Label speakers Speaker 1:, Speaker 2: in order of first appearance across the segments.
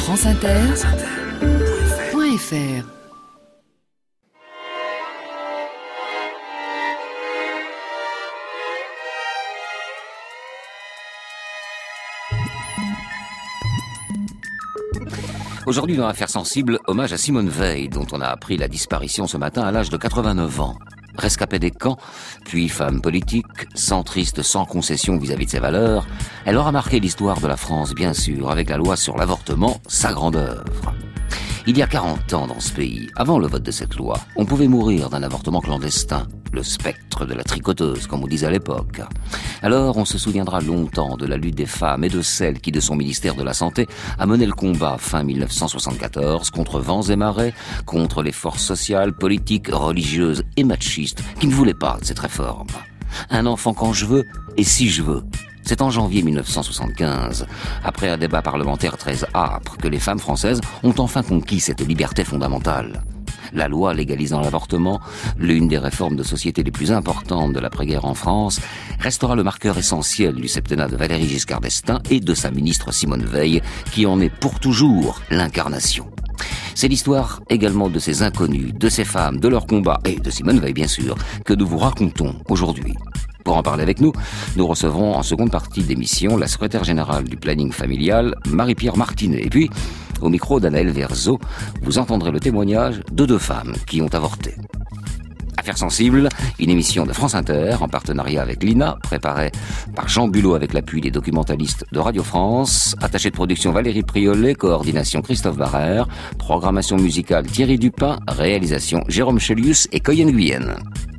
Speaker 1: franceinter.fr.
Speaker 2: Aujourd'hui, dans l'affaire sensible, hommage à Simone Veil, dont on a appris la disparition ce matin à l'âge de 89 ans. Rescapée des camps, puis femme politique, centriste sans concession vis-à-vis de ses valeurs, elle aura marqué l'histoire de la France, bien sûr, avec la loi sur l'avortement, sa grande œuvre. Il y a 40 ans dans ce pays, avant le vote de cette loi, on pouvait mourir d'un avortement clandestin, le spectre de la tricoteuse, comme on disait à l'époque. Alors, on se souviendra longtemps de la lutte des femmes et de celles qui, de son ministère de la Santé, a mené le combat fin 1974 contre vents et marées, contre les forces sociales, politiques, religieuses et machistes qui ne voulaient pas de cette réforme. Un enfant quand je veux et si je veux. C'est en janvier 1975, après un débat parlementaire très âpre, que les femmes françaises ont enfin conquis cette liberté fondamentale. La loi légalisant l'avortement, l'une des réformes de société les plus importantes de l'après-guerre en France, restera le marqueur essentiel du septennat de Valéry Giscard d'Estaing et de sa ministre Simone Veil, qui en est pour toujours l'incarnation. C'est l'histoire également de ces inconnus, de ces femmes, de leur combat, et de Simone Veil bien sûr, que nous vous racontons aujourd'hui. Pour en parler avec nous, nous recevrons en seconde partie d'émission la secrétaire générale du planning familial, Marie-Pierre Martinet. Et puis, au micro d'Anaël Verzo, vous entendrez le témoignage de 2 femmes qui ont avorté. Affaires sensibles, une émission de France Inter en partenariat avec l'INA, préparée par Jean Bulot avec l'appui des documentalistes de Radio France, attaché de production Valérie Priolet, coordination Christophe Barrère, programmation musicale Thierry Dupin, réalisation Jérôme Chelius et Coyen Guyenne.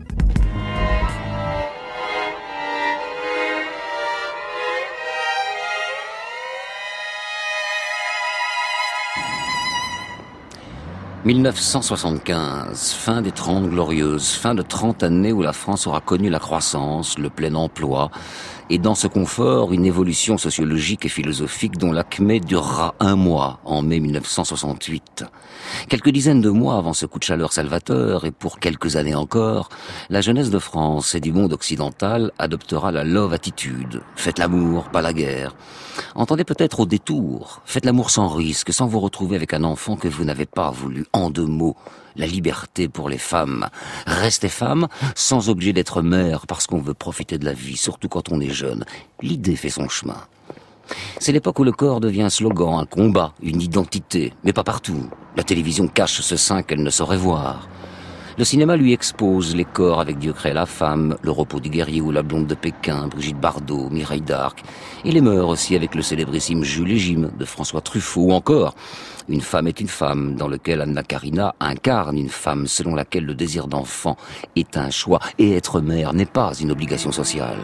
Speaker 2: « 1975, fin des 30 glorieuses, fin de 30 années où la France aura connu la croissance, le plein emploi, et dans ce confort, une évolution sociologique et philosophique dont l'acmé durera 1 mois, en mai 1968. Quelques dizaines de mois avant ce coup de chaleur salvateur, et pour quelques années encore, la jeunesse de France et du monde occidental adoptera la love attitude. Faites l'amour, pas la guerre. Entendez peut-être au détour, faites l'amour sans risque, sans vous retrouver avec un enfant que vous n'avez pas voulu. En 2 mots, la liberté pour les femmes. Restez femme, sans obligé d'être mère, parce qu'on veut profiter de la vie, surtout quand on est jeune. L'idée fait son chemin. C'est l'époque où le corps devient un slogan, un combat, une identité, mais pas partout. La télévision cache ce sein qu'elle ne saurait voir. Le cinéma lui expose les corps avec Dieu crée la femme, Le repos du guerrier ou La blonde de Pékin, Brigitte Bardot, Mireille d'Arc. Et les mœurs aussi avec le célébrissime Jules et Jim de François Truffaut, ou encore Une femme est une femme, dans lequel Anna Karina incarne une femme selon laquelle le désir d'enfant est un choix et être mère n'est pas une obligation sociale.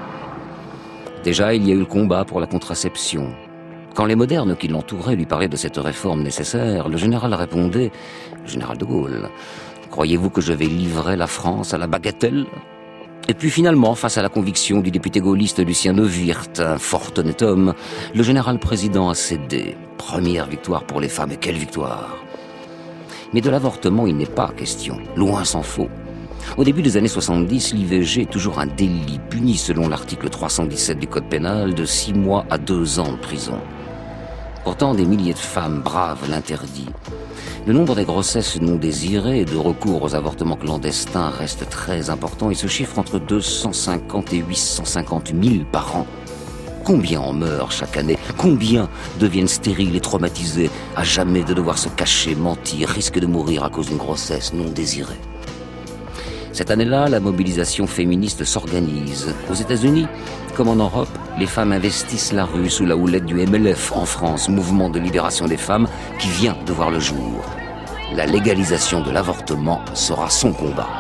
Speaker 2: Déjà, il y a eu le combat pour la contraception. Quand les modernes qui l'entouraient lui parlaient de cette réforme nécessaire, le général répondait, le général de Gaulle, « Croyez-vous que je vais livrer la France à la bagatelle ?» Et puis finalement, face à la conviction du député gaulliste Lucien Neuwirth, un fort honnête homme, le général président a cédé. Première victoire pour les femmes, et quelle victoire! Mais de l'avortement, il n'est pas question, loin s'en faut. Au début des années 70, l'IVG est toujours un délit puni selon l'article 317 du Code pénal de 6 mois à 2 ans de prison. Pourtant, des milliers de femmes bravent l'interdit. Le nombre des grossesses non désirées et de recours aux avortements clandestins reste très important et se chiffre entre 250 et 850 000 par an. Combien en meurent chaque année? Combien deviennent stériles et traumatisés à jamais de devoir se cacher, mentir, risquent de mourir à cause d'une grossesse non désirée? Cette année-là, la mobilisation féministe s'organise. Aux États-Unis, comme en Europe, les femmes investissent la rue sous la houlette du MLF en France, mouvement de libération des femmes qui vient de voir le jour. La légalisation de l'avortement sera son combat.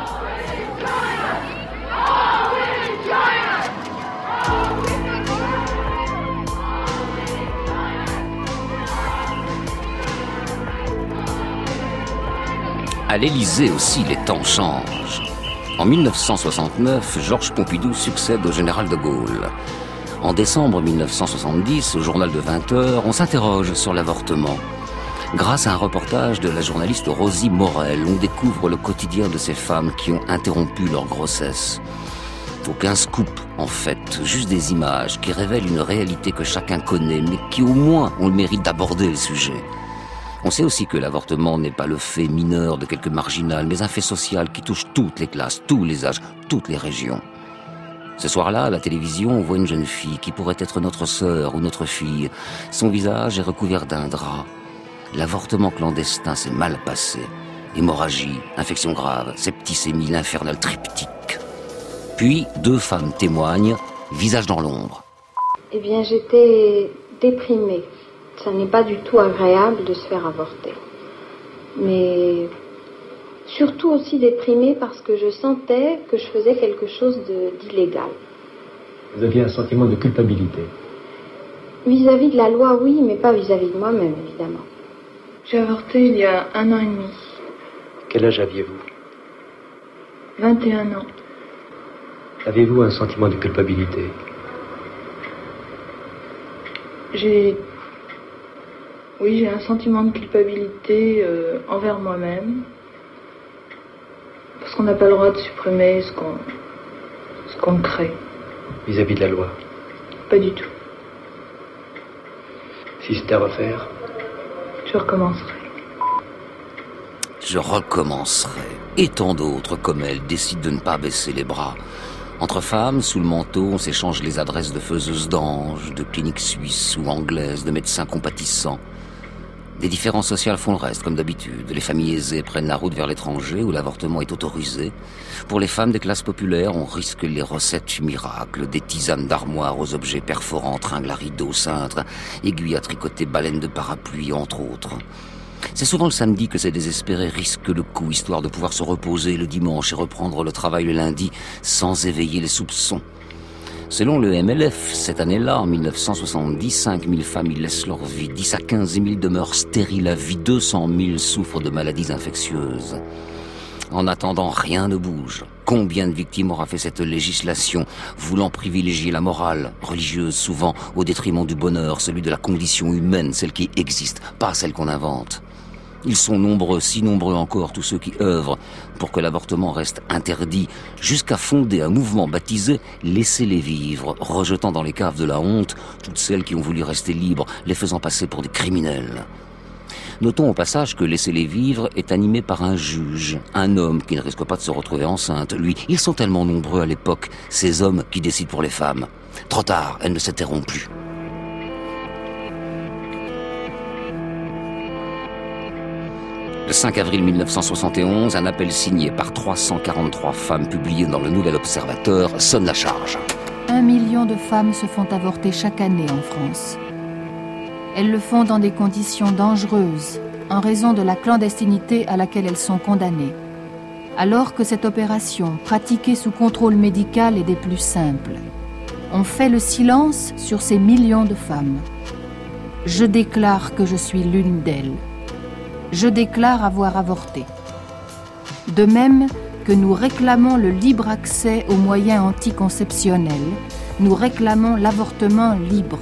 Speaker 2: À l'Élysée aussi, les temps changent. En 1969, Georges Pompidou succède au général de Gaulle. En décembre 1970, au journal de 20h, on s'interroge sur l'avortement. Grâce à un reportage de la journaliste Rosie Morel, on découvre le quotidien de ces femmes qui ont interrompu leur grossesse. Aucun scoop, En fait, juste des images qui révèlent une réalité que chacun connaît, mais qui au moins ont le mérite d'aborder le sujet. On sait aussi que l'avortement n'est pas le fait mineur de quelques marginales, mais un fait social qui touche toutes les classes, tous les âges, toutes les régions. Ce soir-là, à la télévision, on voit une jeune fille qui pourrait être notre sœur ou notre fille. Son visage est recouvert d'un drap. L'avortement clandestin s'est mal passé. Hémorragie, infection grave, septicémie, l'infernal triptyque. Puis, 2 femmes témoignent, visage dans l'ombre.
Speaker 3: Eh bien, j'étais déprimée. Ça n'est pas du tout agréable de se faire avorter. Mais surtout aussi déprimée parce que je sentais que je faisais quelque chose d'illégal.
Speaker 4: Vous aviez un sentiment de culpabilité?
Speaker 3: Vis-à-vis de la loi, oui, mais pas vis-à-vis de moi-même, évidemment.
Speaker 5: J'ai avorté il y a 1 an et demi.
Speaker 4: Quel âge aviez-vous?
Speaker 5: 21 ans.
Speaker 4: Avez-vous un sentiment de culpabilité?
Speaker 5: Oui, j'ai un sentiment de culpabilité envers moi-même. Parce qu'on n'a pas le droit de supprimer ce qu'on crée.
Speaker 4: Vis-à-vis de la loi?
Speaker 5: Pas du tout.
Speaker 4: Si c'était à refaire?
Speaker 5: Je recommencerai.
Speaker 2: Je recommencerai. Et tant d'autres comme elle décident de ne pas baisser les bras. Entre femmes, sous le manteau, on s'échange les adresses de faiseuses d'anges, de cliniques suisses ou anglaises, de médecins compatissants. Des différences sociales font le reste, comme d'habitude. Les familles aisées prennent la route vers l'étranger, où l'avortement est autorisé. Pour les femmes des classes populaires, on risque les recettes miracles, des tisanes d'armoire aux objets perforants, tringles à rideaux, cintres, aiguilles à tricoter, baleines de parapluie, entre autres. C'est souvent le samedi que ces désespérés risquent le coup, histoire de pouvoir se reposer le dimanche et reprendre le travail le lundi, sans éveiller les soupçons. Selon le MLF, cette année-là, en 1970, 5 000 femmes y laissent leur vie, 10 à 15 000 demeurent stériles à vie, 200 000 souffrent de maladies infectieuses. En attendant, rien ne bouge. Combien de victimes aura fait cette législation, voulant privilégier la morale, religieuse souvent, au détriment du bonheur, celui de la condition humaine, celle qui existe, pas celle qu'on invente. Ils sont nombreux, si nombreux encore, tous ceux qui œuvrent pour que l'avortement reste interdit, jusqu'à fonder un mouvement baptisé « Laissez-les vivre », rejetant dans les caves de la honte toutes celles qui ont voulu rester libres, les faisant passer pour des criminels. Notons au passage que Laissez-les vivre est animé par un juge, un homme qui ne risque pas de se retrouver enceinte. Lui, ils sont tellement nombreux à l'époque, ces hommes qui décident pour les femmes. Trop tard, elles ne s'interrompent plus. Le 5 avril 1971, un appel signé par 343 femmes publié dans le Nouvel Observateur sonne la charge.
Speaker 6: 1 million de femmes se font avorter chaque année en France. Elles le font dans des conditions dangereuses, en raison de la clandestinité à laquelle elles sont condamnées. Alors que cette opération, pratiquée sous contrôle médical, est des plus simples. On fait le silence sur ces millions de femmes. Je déclare que je suis l'une d'elles. Je déclare avoir avorté. De même que nous réclamons le libre accès aux moyens anticonceptionnels, nous réclamons l'avortement libre.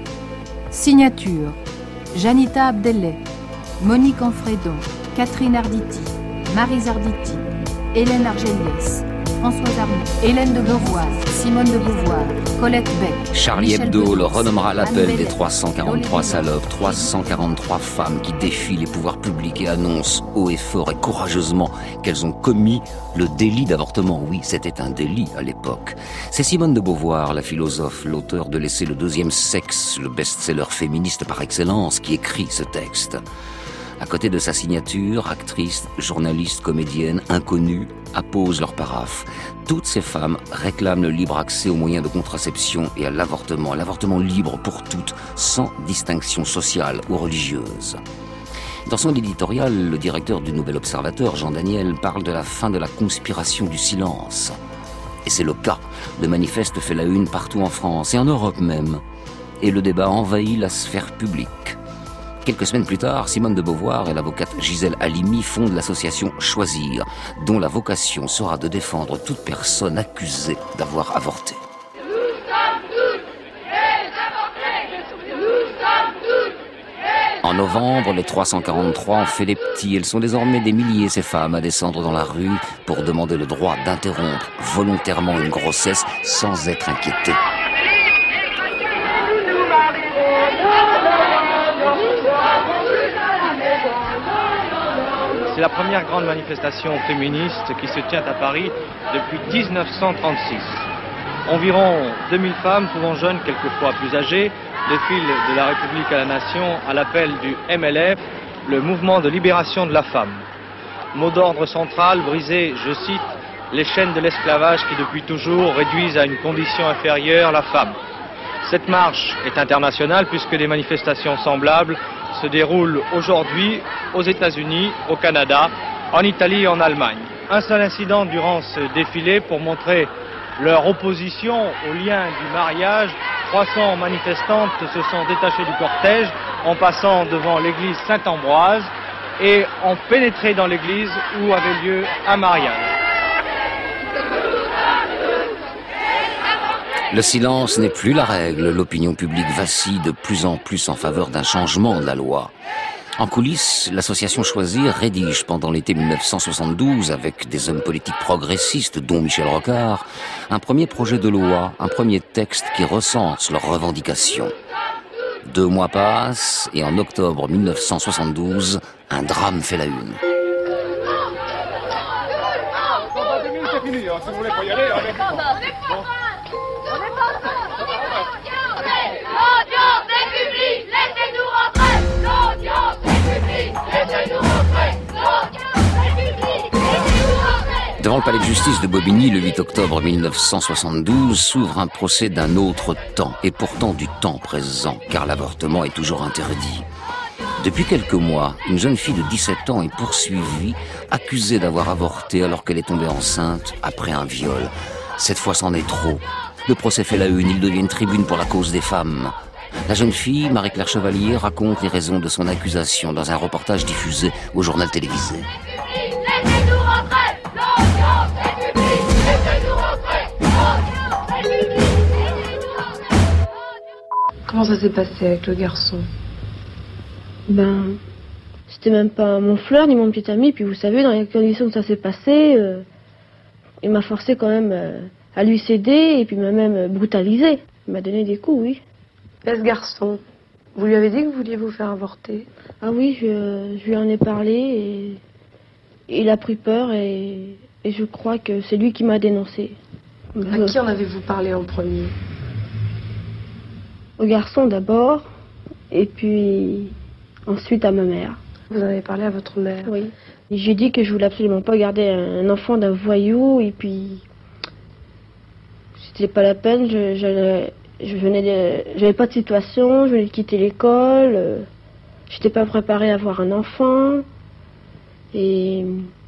Speaker 6: Signature: Janita Abdellet, Monique Anfredon, Catherine Arditi, Marie Zarditi, Hélène Argeliès, Françoise Arnaud, Hélène de Beauvoir, Simone de Beauvoir, Colette Beck.
Speaker 2: Charlie Hebdo le renommera l'appel des 343 salopes, 343 femmes qui défient les pouvoirs publics et annoncent haut et fort et courageusement qu'elles ont commis le délit d'avortement. Oui, c'était un délit à l'époque. C'est Simone de Beauvoir, la philosophe, l'auteur de Laisser le deuxième sexe, le best-seller féministe par excellence, qui écrit ce texte. À côté de sa signature, actrices, journalistes, comédiennes, inconnues, apposent leur paraphe. Toutes ces femmes réclament le libre accès aux moyens de contraception et à l'avortement libre pour toutes, sans distinction sociale ou religieuse. Dans son éditorial, le directeur du Nouvel Observateur, Jean Daniel, parle de la fin de la conspiration du silence. Et c'est le cas. Le manifeste fait la une partout en France et en Europe même. Et le débat envahit la sphère publique. Quelques semaines plus tard, Simone de Beauvoir et l'avocate Gisèle Halimi fondent l'association Choisir, dont la vocation sera de défendre toute personne accusée d'avoir avorté.
Speaker 7: Nous sommes toutes les avortées. Nous sommes toutes les avortées.
Speaker 2: En En novembre, les 343 ont fait des petits. Elles sont désormais des milliers, ces femmes, à descendre dans la rue pour demander le droit d'interrompre volontairement une grossesse sans être inquiétées.
Speaker 7: C'est la première grande manifestation féministe qui se tient à Paris depuis 1936. Environ 2000 femmes, souvent jeunes, quelquefois plus âgées, défilent de la République à la Nation à l'appel du MLF, le mouvement de libération de la femme. Mot d'ordre central, briser, je cite, les chaînes de l'esclavage qui depuis toujours réduisent à une condition inférieure la femme. Cette marche est internationale puisque des manifestations semblables se déroulent aujourd'hui aux États-Unis, au Canada, en Italie et en Allemagne. Un seul incident durant ce défilé pour montrer leur opposition au lien du mariage. 300 manifestantes se sont détachées du cortège en passant devant l'église Saint-Ambroise et ont pénétré dans l'église où avait lieu un mariage.
Speaker 2: Le silence n'est plus la règle. L'opinion publique vacille de plus en plus en faveur d'un changement de la loi. En coulisses, l'association Choisir rédige pendant l'été 1972, avec des hommes politiques progressistes, dont Michel Rocard, un premier projet de loi, un premier texte qui recense leurs revendications. 2 mois passent et en octobre 1972, un drame fait la une. Devant le palais de justice de Bobigny, le 8 octobre 1972, s'ouvre un procès d'un autre temps, et pourtant du temps présent, car l'avortement est toujours interdit. Depuis quelques mois, une jeune fille de 17 ans est poursuivie, accusée d'avoir avorté alors qu'elle est tombée enceinte après un viol. Cette fois, c'en est trop. Le procès fait la une, il devient une tribune pour la cause des femmes. La jeune fille, Marie-Claire Chevalier, raconte les raisons de son accusation dans un reportage diffusé au journal télévisé.
Speaker 8: Laissez-nous rentrer, l'audience est publique. Laissez-nous rentrer,
Speaker 5: Comment ça s'est passé avec le garçon?
Speaker 3: C'était même pas mon frère ni mon petit ami. Puis vous savez, dans les conditions que ça s'est passé, il m'a forcé quand même à lui céder et puis m'a même brutalisé. Il m'a donné des coups, oui.
Speaker 5: Et ce garçon, vous lui avez dit que vous vouliez vous faire avorter?
Speaker 3: Ah oui, je lui en ai parlé et il a pris peur et je crois que c'est lui qui m'a dénoncé.
Speaker 5: À qui en avez-vous parlé en premier?
Speaker 3: Au garçon d'abord et puis ensuite à ma mère.
Speaker 5: Vous en avez parlé à votre mère?
Speaker 3: Oui. Et j'ai dit que je voulais absolument pas garder un enfant d'un voyou et puis c'était pas la peine, j'avais pas de situation, je venais de quitter l'école, j'étais pas préparée à avoir un enfant et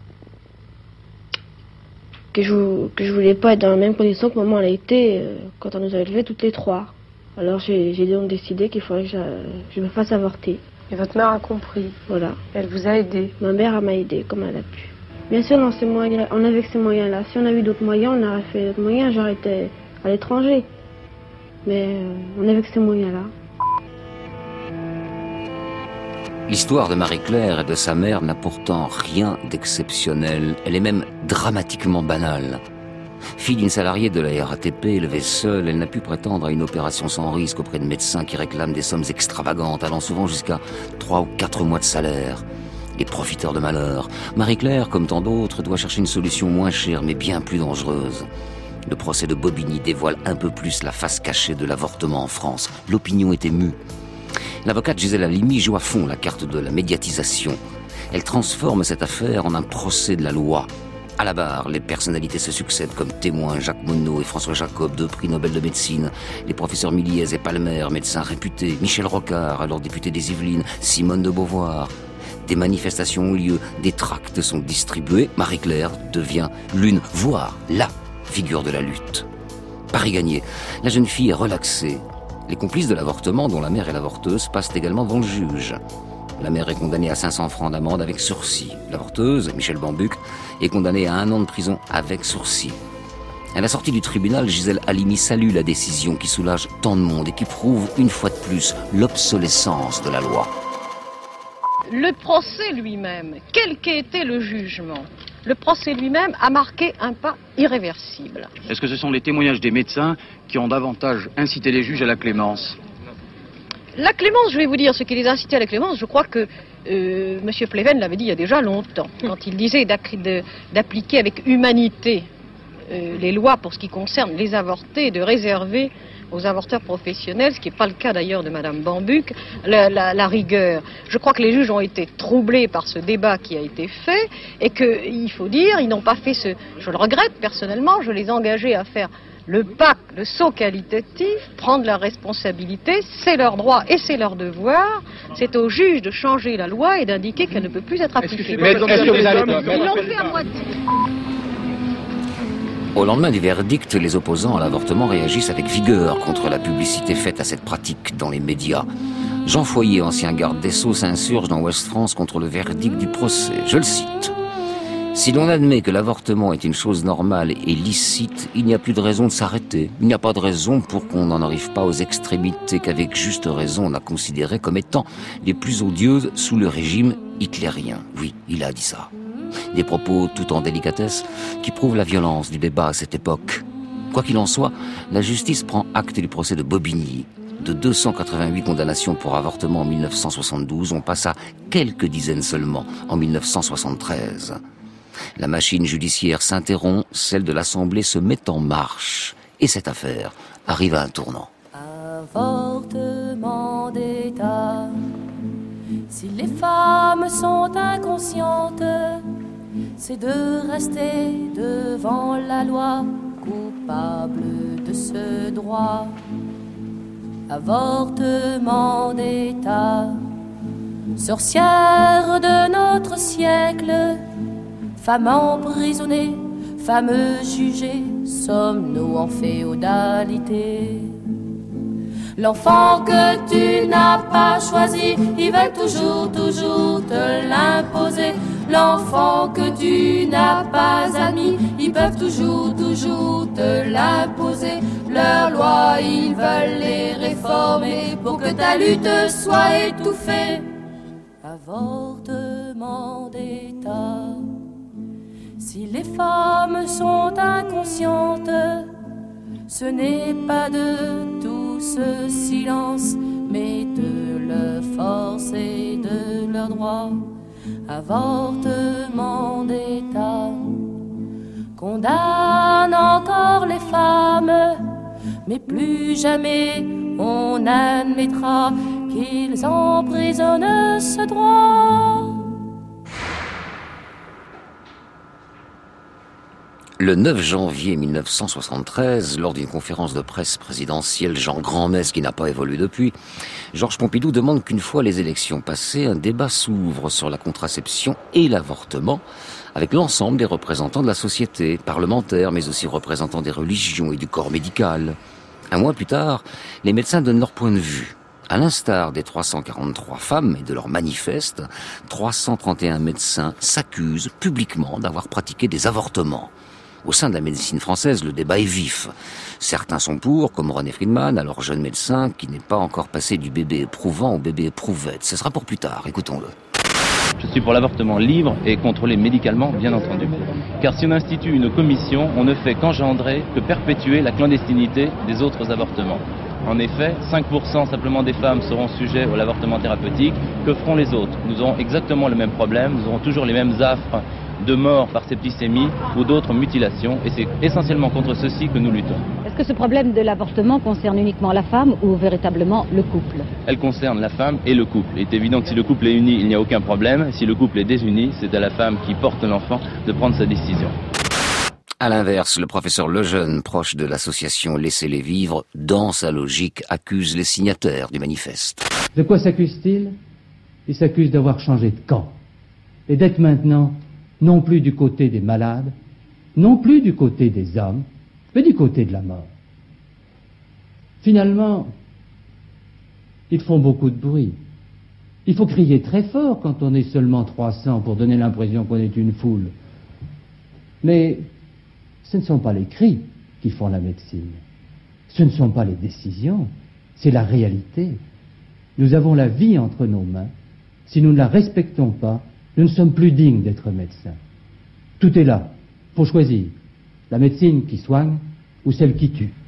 Speaker 3: que je voulais pas être dans la même condition que maman elle a été quand on nous a élevés toutes les 3. Alors j'ai donc décidé qu'il faudrait que je me fasse avorter.
Speaker 5: Et votre mère a compris?
Speaker 3: Voilà.
Speaker 5: Elle vous a aidé? Ma
Speaker 3: mère m'a aidé comme elle a pu. Bien sûr, on avait que ces moyens-là. Si on avait eu d'autres moyens, on aurait fait d'autres moyens. J'aurais été à l'étranger. Mais on avait que ces moyens-là.
Speaker 2: L'histoire de Marie-Claire et de sa mère n'a pourtant rien d'exceptionnel. Elle est même dramatiquement banale. Fille d'une salariée de la RATP, élevée seule, elle n'a pu prétendre à une opération sans risque auprès de médecins qui réclament des sommes extravagantes, allant souvent jusqu'à 3 ou 4 mois de salaire. Les profiteurs de malheur. Marie-Claire, comme tant d'autres, doit chercher une solution moins chère, mais bien plus dangereuse. Le procès de Bobigny dévoile un peu plus la face cachée de l'avortement en France. L'opinion est émue. L'avocate Gisèle Halimi joue à fond la carte de la médiatisation. Elle transforme cette affaire en un procès de la loi. À la barre, les personnalités se succèdent comme témoins Jacques Monod et François Jacob, 2 prix Nobel de médecine, les professeurs Milliez et Palmer, médecins réputés, Michel Rocard, alors député des Yvelines, Simone de Beauvoir. Des manifestations ont lieu, des tracts sont distribués. Marie-Claire devient l'une, voire la figure de la lutte. Pari gagné, la jeune fille est relaxée. Les complices de l'avortement, dont la mère est l'avorteuse, passent également devant le juge. La mère est condamnée à 500 francs d'amende avec sursis. L'avorteuse, Michel Bambuc, est condamnée à 1 an de prison avec sursis. À la sortie du tribunal, Gisèle Halimi salue la décision qui soulage tant de monde et qui prouve une fois de plus l'obsolescence de la loi.
Speaker 9: le procès lui-même, quel qu'ait été le jugement, le procès lui-même a marqué un pas irréversible.
Speaker 10: Est-ce que ce sont les témoignages des médecins qui ont davantage incité les juges à la clémence?
Speaker 9: La clémence, je vais vous dire, ce qui les a incités à la clémence, je crois que M. Pleven l'avait dit il y a déjà longtemps, quand il disait d'appliquer avec humanité les lois pour ce qui concerne les avortés, de réserver aux avorteurs professionnels, ce qui n'est pas le cas d'ailleurs de Mme Bambuck, la rigueur. Je crois que les juges ont été troublés par ce débat qui a été fait et qu'il faut dire, ils n'ont pas fait je le regrette personnellement, je les ai engagés à faire le saut qualitatif, prendre la responsabilité, c'est leur droit et c'est leur devoir. C'est aux juges de changer la loi et d'indiquer qu'elle ne peut plus être appliquée. Ils l'ont fait à moitié.
Speaker 2: Au lendemain du verdict, les opposants à l'avortement réagissent avec vigueur contre la publicité faite à cette pratique dans les médias. Jean Foyer, ancien garde des Sceaux, s'insurge dans Ouest France contre le verdict du procès. Je le cite. « Si l'on admet que l'avortement est une chose normale et licite, il n'y a plus de raison de s'arrêter. Il n'y a pas de raison pour qu'on n'en arrive pas aux extrémités qu'avec juste raison on a considérées comme étant les plus odieuses sous le régime hitlérien. » Oui, il a dit ça. Des propos tout en délicatesse qui prouvent la violence du débat à cette époque. Quoi qu'il en soit, la justice prend acte du procès de Bobigny. De 288 condamnations pour avortement en 1972, on passe à quelques dizaines seulement en 1973. La machine judiciaire s'interrompt, celle de l'Assemblée se met en marche. Et cette affaire arrive à un tournant.
Speaker 11: Avortement d'État. Si les femmes sont inconscientes, c'est de rester devant la loi, coupable de ce droit. Avortement d'État. Sorcière de notre siècle, femme emprisonnée, femme jugée, sommes-nous en féodalité? L'enfant que tu n'as pas choisi, ils veulent toujours te l'imposer. L'enfant que tu n'as pas admis, ils peuvent toujours te l'imposer. Leurs lois, ils veulent les réformer pour que ta lutte soit étouffée. Avortement d'État. Si les femmes sont inconscientes, ce n'est pas de tout ce silence, mais de leur force et de leur droit. Avortement d'État condamne encore les femmes, mais plus jamais on admettra qu'ils emprisonnent ce droit.
Speaker 2: Le 9 janvier 1973, lors d'une conférence de presse présidentielle Jean Grandmesse qui n'a pas évolué depuis, Georges Pompidou demande qu'une fois les élections passées, un débat s'ouvre sur la contraception et l'avortement avec l'ensemble des représentants de la société, parlementaires, mais aussi représentants des religions et du corps médical. Un mois plus tard, les médecins donnent leur point de vue. À l'instar des 343 femmes et de leur manifeste, 331 médecins s'accusent publiquement d'avoir pratiqué des avortements. Au sein de la médecine française, le débat est vif. Certains sont pour, comme René Friedman, alors jeune médecin qui n'est pas encore passé du bébé éprouvant au bébé éprouvette. Ce sera pour plus tard, écoutons-le.
Speaker 12: Je suis pour l'avortement libre et contrôlé médicalement, bien entendu. Car si on institue une commission, on ne fait qu'engendrer, que perpétuer la clandestinité des autres avortements. En effet, 5% simplement des femmes seront sujets à l'avortement thérapeutique. Que feront les autres? Nous aurons exactement le même problème, nous aurons toujours les mêmes affres de mort par septicémie ou d'autres mutilations, et c'est essentiellement contre ceci que nous luttons.
Speaker 13: Est-ce que ce problème de l'avortement concerne uniquement la femme ou véritablement le couple?
Speaker 12: Elle concerne la femme et le couple. Il est évident que si le couple est uni, il n'y a aucun problème. Si le couple est désuni, c'est à la femme qui porte l'enfant de prendre sa décision.
Speaker 2: À l'inverse, le professeur Lejeune, proche de l'association Laissez-les vivre, dans sa logique, accuse les signataires du manifeste.
Speaker 14: De quoi s'accuse-t-il? Il s'accuse d'avoir changé de camp et d'être maintenant non plus du côté des malades, non plus du côté des hommes, mais du côté de la mort. Finalement, ils font beaucoup de bruit. Il faut crier très fort quand on est seulement 300 pour donner l'impression qu'on est une foule. Mais ce ne sont pas les cris qui font la médecine. Ce ne sont pas les décisions, c'est la réalité. Nous avons la vie entre nos mains Si nous ne la respectons pas, nous ne sommes plus dignes d'être médecins. Tout est là. Faut choisir. La médecine qui soigne ou celle qui tue.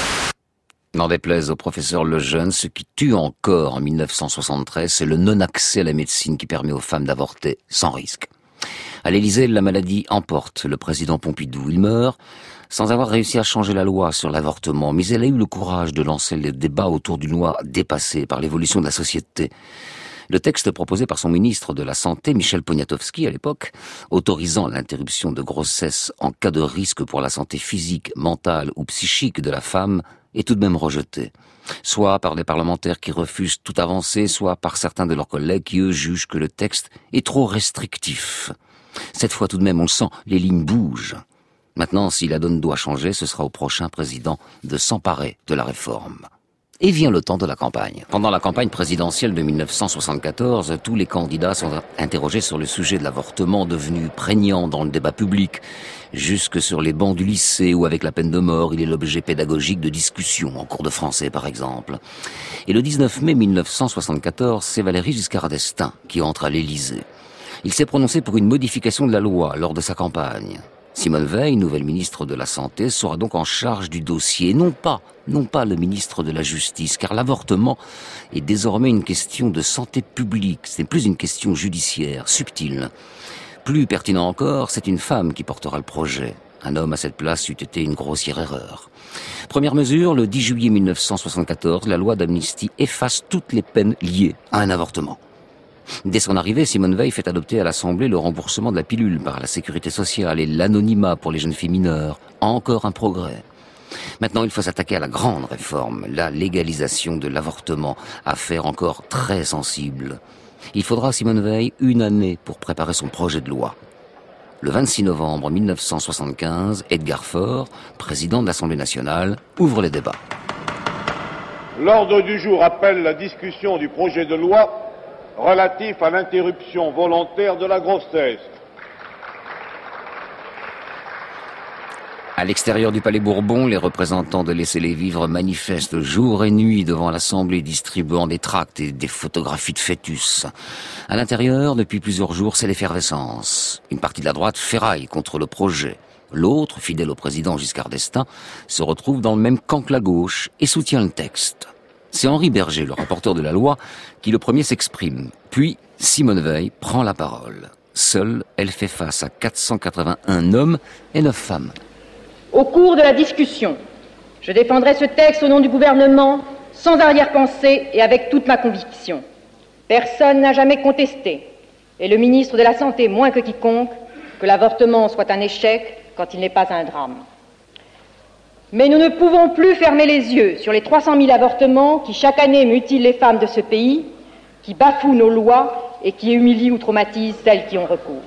Speaker 2: N'en déplaise au professeur Lejeune, ce qui tue encore en 1973, c'est le non-accès à la médecine qui permet aux femmes d'avorter sans risque. À l'Élysée, la maladie emporte le président Pompidou. Il meurt sans avoir réussi à changer la loi sur l'avortement, mais elle a eu le courage de lancer le débat autour d'une loi dépassée par l'évolution de la société. Le texte proposé par son ministre de la Santé, Michel Poniatowski, à l'époque, autorisant l'interruption de grossesse en cas de risque pour la santé physique, mentale ou psychique de la femme, est tout de même rejeté. Soit par des parlementaires qui refusent toute avancée, soit par certains de leurs collègues qui, eux, jugent que le texte est trop restrictif. Cette fois, tout de même, on le sent, les lignes bougent. Maintenant, si la donne doit changer, ce sera au prochain président de s'emparer de la réforme. Et vient le temps de la campagne. Pendant la campagne présidentielle de 1974, tous les candidats sont interrogés sur le sujet de l'avortement devenu prégnant dans le débat public. Jusque sur les bancs du lycée où avec la peine de mort, il est l'objet pédagogique de discussions, en cours de français par exemple. Et le 19 mai 1974, c'est Valéry Giscard d'Estaing qui entre à l'Élysée. Il s'est prononcé pour une modification de la loi lors de sa campagne. Simone Veil, nouvelle ministre de la Santé, sera donc en charge du dossier, non pas le ministre de la Justice, car l'avortement est désormais une question de santé publique, ce n'est plus une question judiciaire, subtile. Plus pertinent encore, c'est une femme qui portera le projet. Un homme à cette place eût été une grossière erreur. Première mesure, le 10 juillet 1974, la loi d'amnistie efface toutes les peines liées à un avortement. Dès son arrivée, Simone Veil fait adopter à l'Assemblée le remboursement de la pilule par la Sécurité sociale et l'anonymat pour les jeunes filles mineures. Encore un progrès. Maintenant, il faut s'attaquer à la grande réforme, la légalisation de l'avortement, affaire encore très sensible. Il faudra à Simone Veil 1 année pour préparer son projet de loi. Le 26 novembre 1975, Edgar Faure, président de l'Assemblée nationale, ouvre les débats.
Speaker 15: L'ordre du jour appelle la discussion du projet de loi relatif à l'interruption volontaire de la grossesse.
Speaker 2: À l'extérieur du Palais Bourbon, les représentants de Laissez-les-Vivre manifestent jour et nuit devant l'Assemblée, distribuant des tracts et des photographies de fœtus. À l'intérieur, depuis plusieurs jours, c'est l'effervescence. Une partie de la droite ferraille contre le projet. L'autre, fidèle au président Giscard d'Estaing, se retrouve dans le même camp que la gauche et soutient le texte. C'est Henri Berger, le rapporteur de la loi, qui le premier s'exprime. Puis, Simone Veil prend la parole. Seule, elle fait face à 481 hommes et 9 femmes.
Speaker 16: Au cours de la discussion, je défendrai ce texte au nom du gouvernement, sans arrière-pensée et avec toute ma conviction. Personne n'a jamais contesté, et le ministre de la Santé moins que quiconque, que l'avortement soit un échec quand il n'est pas un drame. Mais nous ne pouvons plus fermer les yeux sur les 300 000 avortements qui chaque année mutilent les femmes de ce pays, qui bafouent nos lois et qui humilient ou traumatisent celles qui ont recours.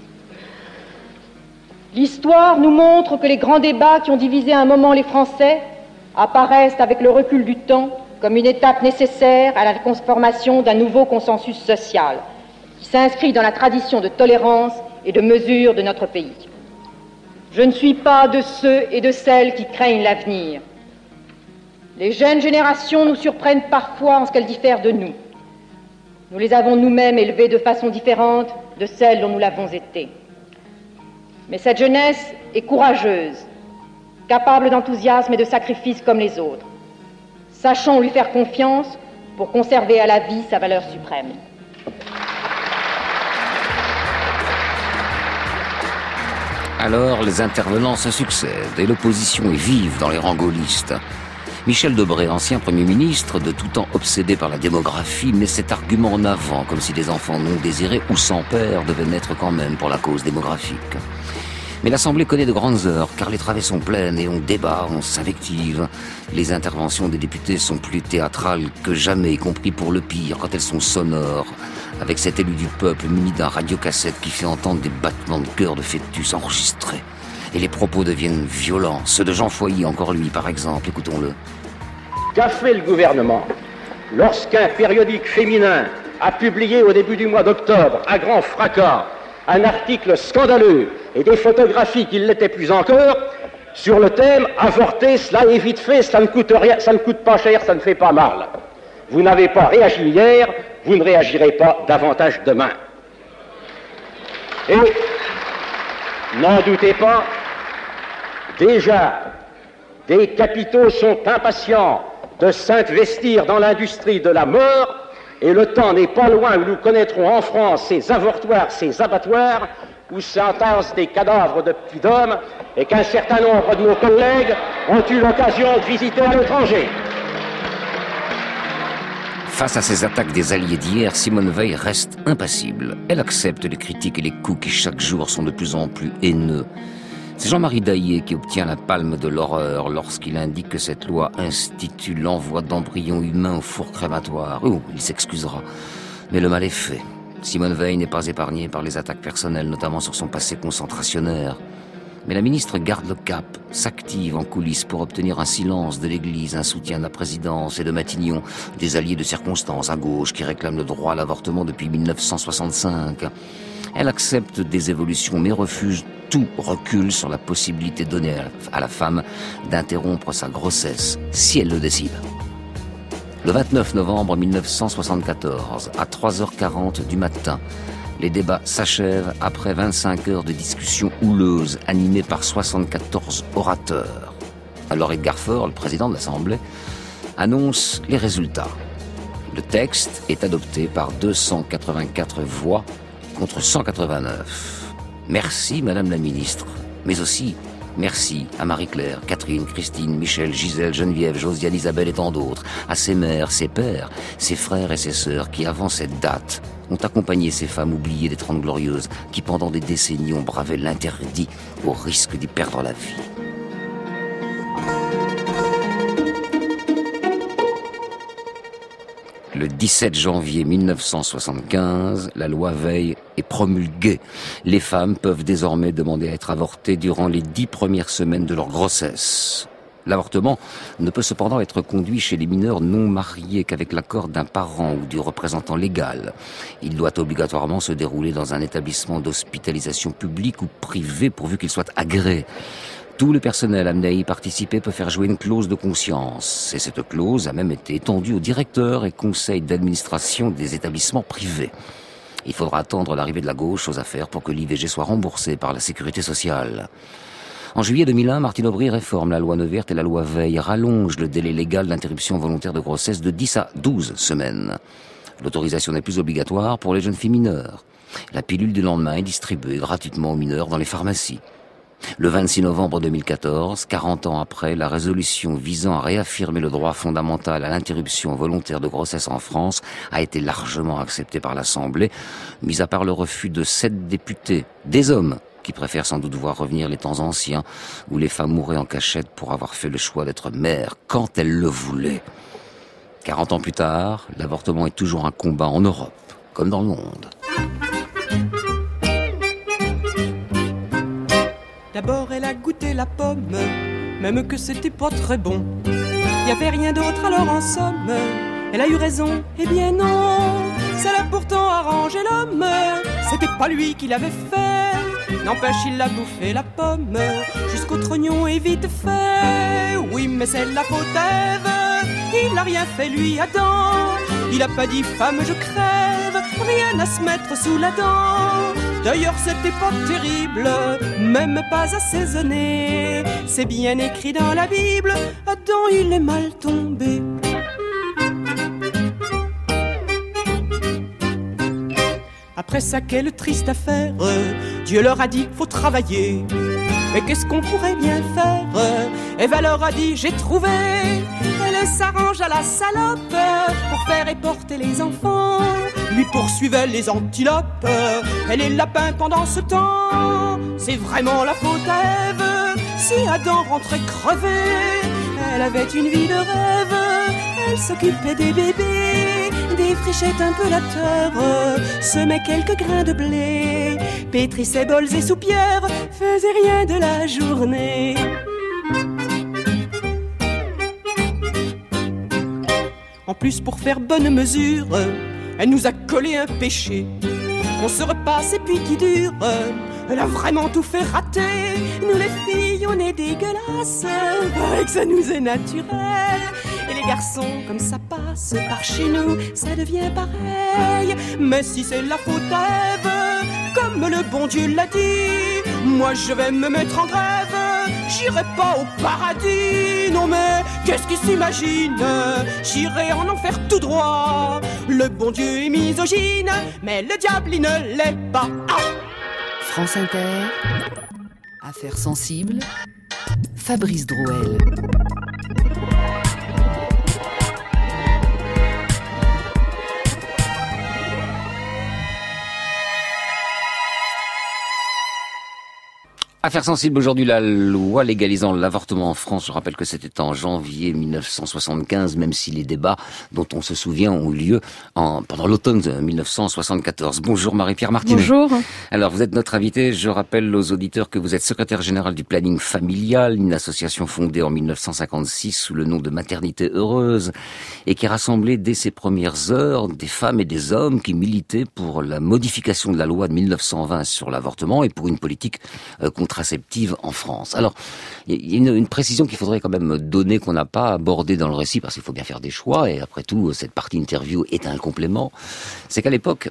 Speaker 16: L'histoire nous montre que les grands débats qui ont divisé un moment les Français apparaissent avec le recul du temps comme une étape nécessaire à la conformation d'un nouveau consensus social qui s'inscrit dans la tradition de tolérance et de mesure de notre pays. Je ne suis pas de ceux et de celles qui craignent l'avenir. Les jeunes générations nous surprennent parfois en ce qu'elles diffèrent de nous. Nous les avons nous-mêmes élevées de façon différente de celle dont nous l'avons été. Mais cette jeunesse est courageuse, capable d'enthousiasme et de sacrifice comme les autres. Sachons lui faire confiance pour conserver à la vie sa valeur suprême.
Speaker 2: Alors, les intervenants se succèdent et l'opposition est vive dans les rangs gaullistes. Michel Debré, ancien Premier ministre, de tout temps obsédé par la démographie, met cet argument en avant, comme si les enfants non désirés ou sans père devaient naître quand même pour la cause démographique. Mais l'Assemblée connaît de grandes heures, car les travées sont pleines et on débat, on s'invective. Les interventions des députés sont plus théâtrales que jamais, y compris pour le pire, quand elles sont sonores, avec cet élu du peuple muni d'un radiocassette qui fait entendre des battements de cœur de fœtus enregistrés. Et les propos deviennent violents, ceux de Jean Foyer, encore lui, par exemple, écoutons-le.
Speaker 17: Qu'a fait le gouvernement lorsqu'un périodique féminin a publié au début du mois d'octobre, à grand fracas, un article scandaleux et des photographies qui l'étaient plus encore, sur le thème « Avorter, cela est vite fait, ça ne coûte rien, ça ne coûte pas cher, ça ne fait pas mal ». Vous n'avez pas réagi hier, vous ne réagirez pas davantage demain. Et n'en doutez pas, déjà, des capitaux sont impatients de s'investir dans l'industrie de la mort, et le temps n'est pas loin où nous connaîtrons en France ces avortoirs, ces abattoirs, où s'entassent des cadavres de petits hommes, et qu'un certain nombre de nos collègues ont eu l'occasion de visiter à l'étranger.
Speaker 2: Face à ces attaques des alliés d'hier, Simone Veil reste impassible. Elle accepte les critiques et les coups qui chaque jour sont de plus en plus haineux. C'est Jean-Marie Daillet qui obtient la palme de l'horreur lorsqu'il indique que cette loi institue l'envoi d'embryons humains au four crématoire. Oh, il s'excusera, mais le mal est fait. Simone Veil n'est pas épargnée par les attaques personnelles, notamment sur son passé concentrationnaire. Mais la ministre garde le cap, s'active en coulisses pour obtenir un silence de l'Église, un soutien de la présidence et de Matignon, des alliés de circonstance à gauche qui réclament le droit à l'avortement depuis 1965. Elle accepte des évolutions mais refuse tout recul sur la possibilité donnée à la femme d'interrompre sa grossesse, si elle le décide. Le 29 novembre 1974, à 3h40 du matin, les débats s'achèvent après 25 heures de discussions houleuses animées par 74 orateurs. Alors Edgar Faure, le président de l'Assemblée, annonce les résultats. Le texte est adopté par 284 voix contre 189. Merci Madame la Ministre, mais aussi merci à Marie-Claire, Catherine, Christine, Michel, Gisèle, Geneviève, Josiane, Isabelle et tant d'autres, à ses mères, ses pères, ses frères et ses sœurs qui, avant cette date, ont accompagné ces femmes oubliées des 30 Glorieuses qui, pendant des décennies, ont bravé l'interdit au risque d'y perdre la vie. Le 17 janvier 1975, la loi Veil est promulguée. Les femmes peuvent désormais demander à être avortées durant les 10 premières semaines de leur grossesse. L'avortement ne peut cependant être conduit chez les mineurs non mariés qu'avec l'accord d'un parent ou du représentant légal. Il doit obligatoirement se dérouler dans un établissement d'hospitalisation public ou privé pourvu qu'il soit agréé. Tout le personnel amené à y participer peut faire jouer une clause de conscience. Et cette clause a même été étendue aux directeurs et conseils d'administration des établissements privés. Il faudra attendre l'arrivée de la gauche aux affaires pour que l'IVG soit remboursée par la sécurité sociale. En juillet 2001, Martine Aubry réforme la loi Neuwirth et la loi Veil, rallonge le délai légal d'interruption volontaire de grossesse de 10 à 12 semaines. L'autorisation n'est plus obligatoire pour les jeunes filles mineures. La pilule du lendemain est distribuée gratuitement aux mineurs dans les pharmacies. Le 26 novembre 2014, 40 ans après, la résolution visant à réaffirmer le droit fondamental à l'interruption volontaire de grossesse en France a été largement acceptée par l'Assemblée, mis à part le refus de 7 députés, des hommes, qui préfèrent sans doute voir revenir les temps anciens où les femmes mouraient en cachette pour avoir fait le choix d'être mères quand elles le voulaient. 40 ans plus tard, l'avortement est toujours un combat en Europe, comme dans le monde.
Speaker 18: D'abord elle a goûté la pomme, même que c'était pas très bon. Y avait rien d'autre alors en somme, elle a eu raison, eh bien non. Ça l'a pourtant arrangé l'homme, c'était pas lui qui l'avait fait. N'empêche il a bouffé la pomme, jusqu'au trognon est vite fait. Oui mais c'est la faute d'Ève, il n'a rien fait lui Adam. Il a pas dit femme je crève, rien à se mettre sous la dent. D'ailleurs c'était pas terrible, même pas assaisonné. C'est bien écrit dans la Bible, Adam il est mal tombé. Après ça quelle triste affaire, Dieu leur a dit faut travailler. Mais qu'est-ce qu'on pourrait bien faire? Eva leur a dit j'ai trouvé. Elle s'arrange à la salope pour faire et porter les enfants. Lui poursuivait les antilopes et les lapins pendant ce temps. C'est vraiment la faute à Ève si Adam rentrait crevé. Elle avait une vie de rêve, elle s'occupait des bébés, défrichait un peu la terre, semait quelques grains de blé, pétrissait bols et soupières, faisait rien de la journée. En plus pour faire bonne mesure, elle nous a collé un péché. On se repasse et puis qui dure, elle a vraiment tout fait rater. Nous les filles on est dégueulasses, paraît que ça nous est naturel. Et les garçons, comme ça passe par chez nous, ça devient pareil. Mais si c'est la faute à Ève, comme le bon Dieu l'a dit, moi je vais me mettre en grève, j'irai pas au paradis. Non mais qu'est-ce qu'ils s'imaginent, j'irai en enfer tout droit. Le bon Dieu est misogyne, mais le diable il ne l'est pas.
Speaker 1: France Inter, affaires sensibles, Fabrice Drouel.
Speaker 2: Affaire sensible aujourd'hui, la loi légalisant l'avortement en France. Je rappelle que c'était en janvier 1975, même si les débats dont on se souvient ont eu lieu pendant l'automne 1974. Bonjour Marie-Pierre Martinet.
Speaker 19: Bonjour.
Speaker 2: Alors vous êtes notre invitée. Je rappelle aux auditeurs que vous êtes secrétaire générale du planning familial, une association fondée en 1956 sous le nom de Maternité Heureuse et qui rassemblait dès ses premières heures des femmes et des hommes qui militaient pour la modification de la loi de 1920 sur l'avortement et pour une politique contraceptive en France. Alors, il y a une précision qu'il faudrait quand même donner qu'on n'a pas abordée dans le récit parce qu'il faut bien faire des choix et après tout, cette partie interview est un complément. C'est qu'à l'époque,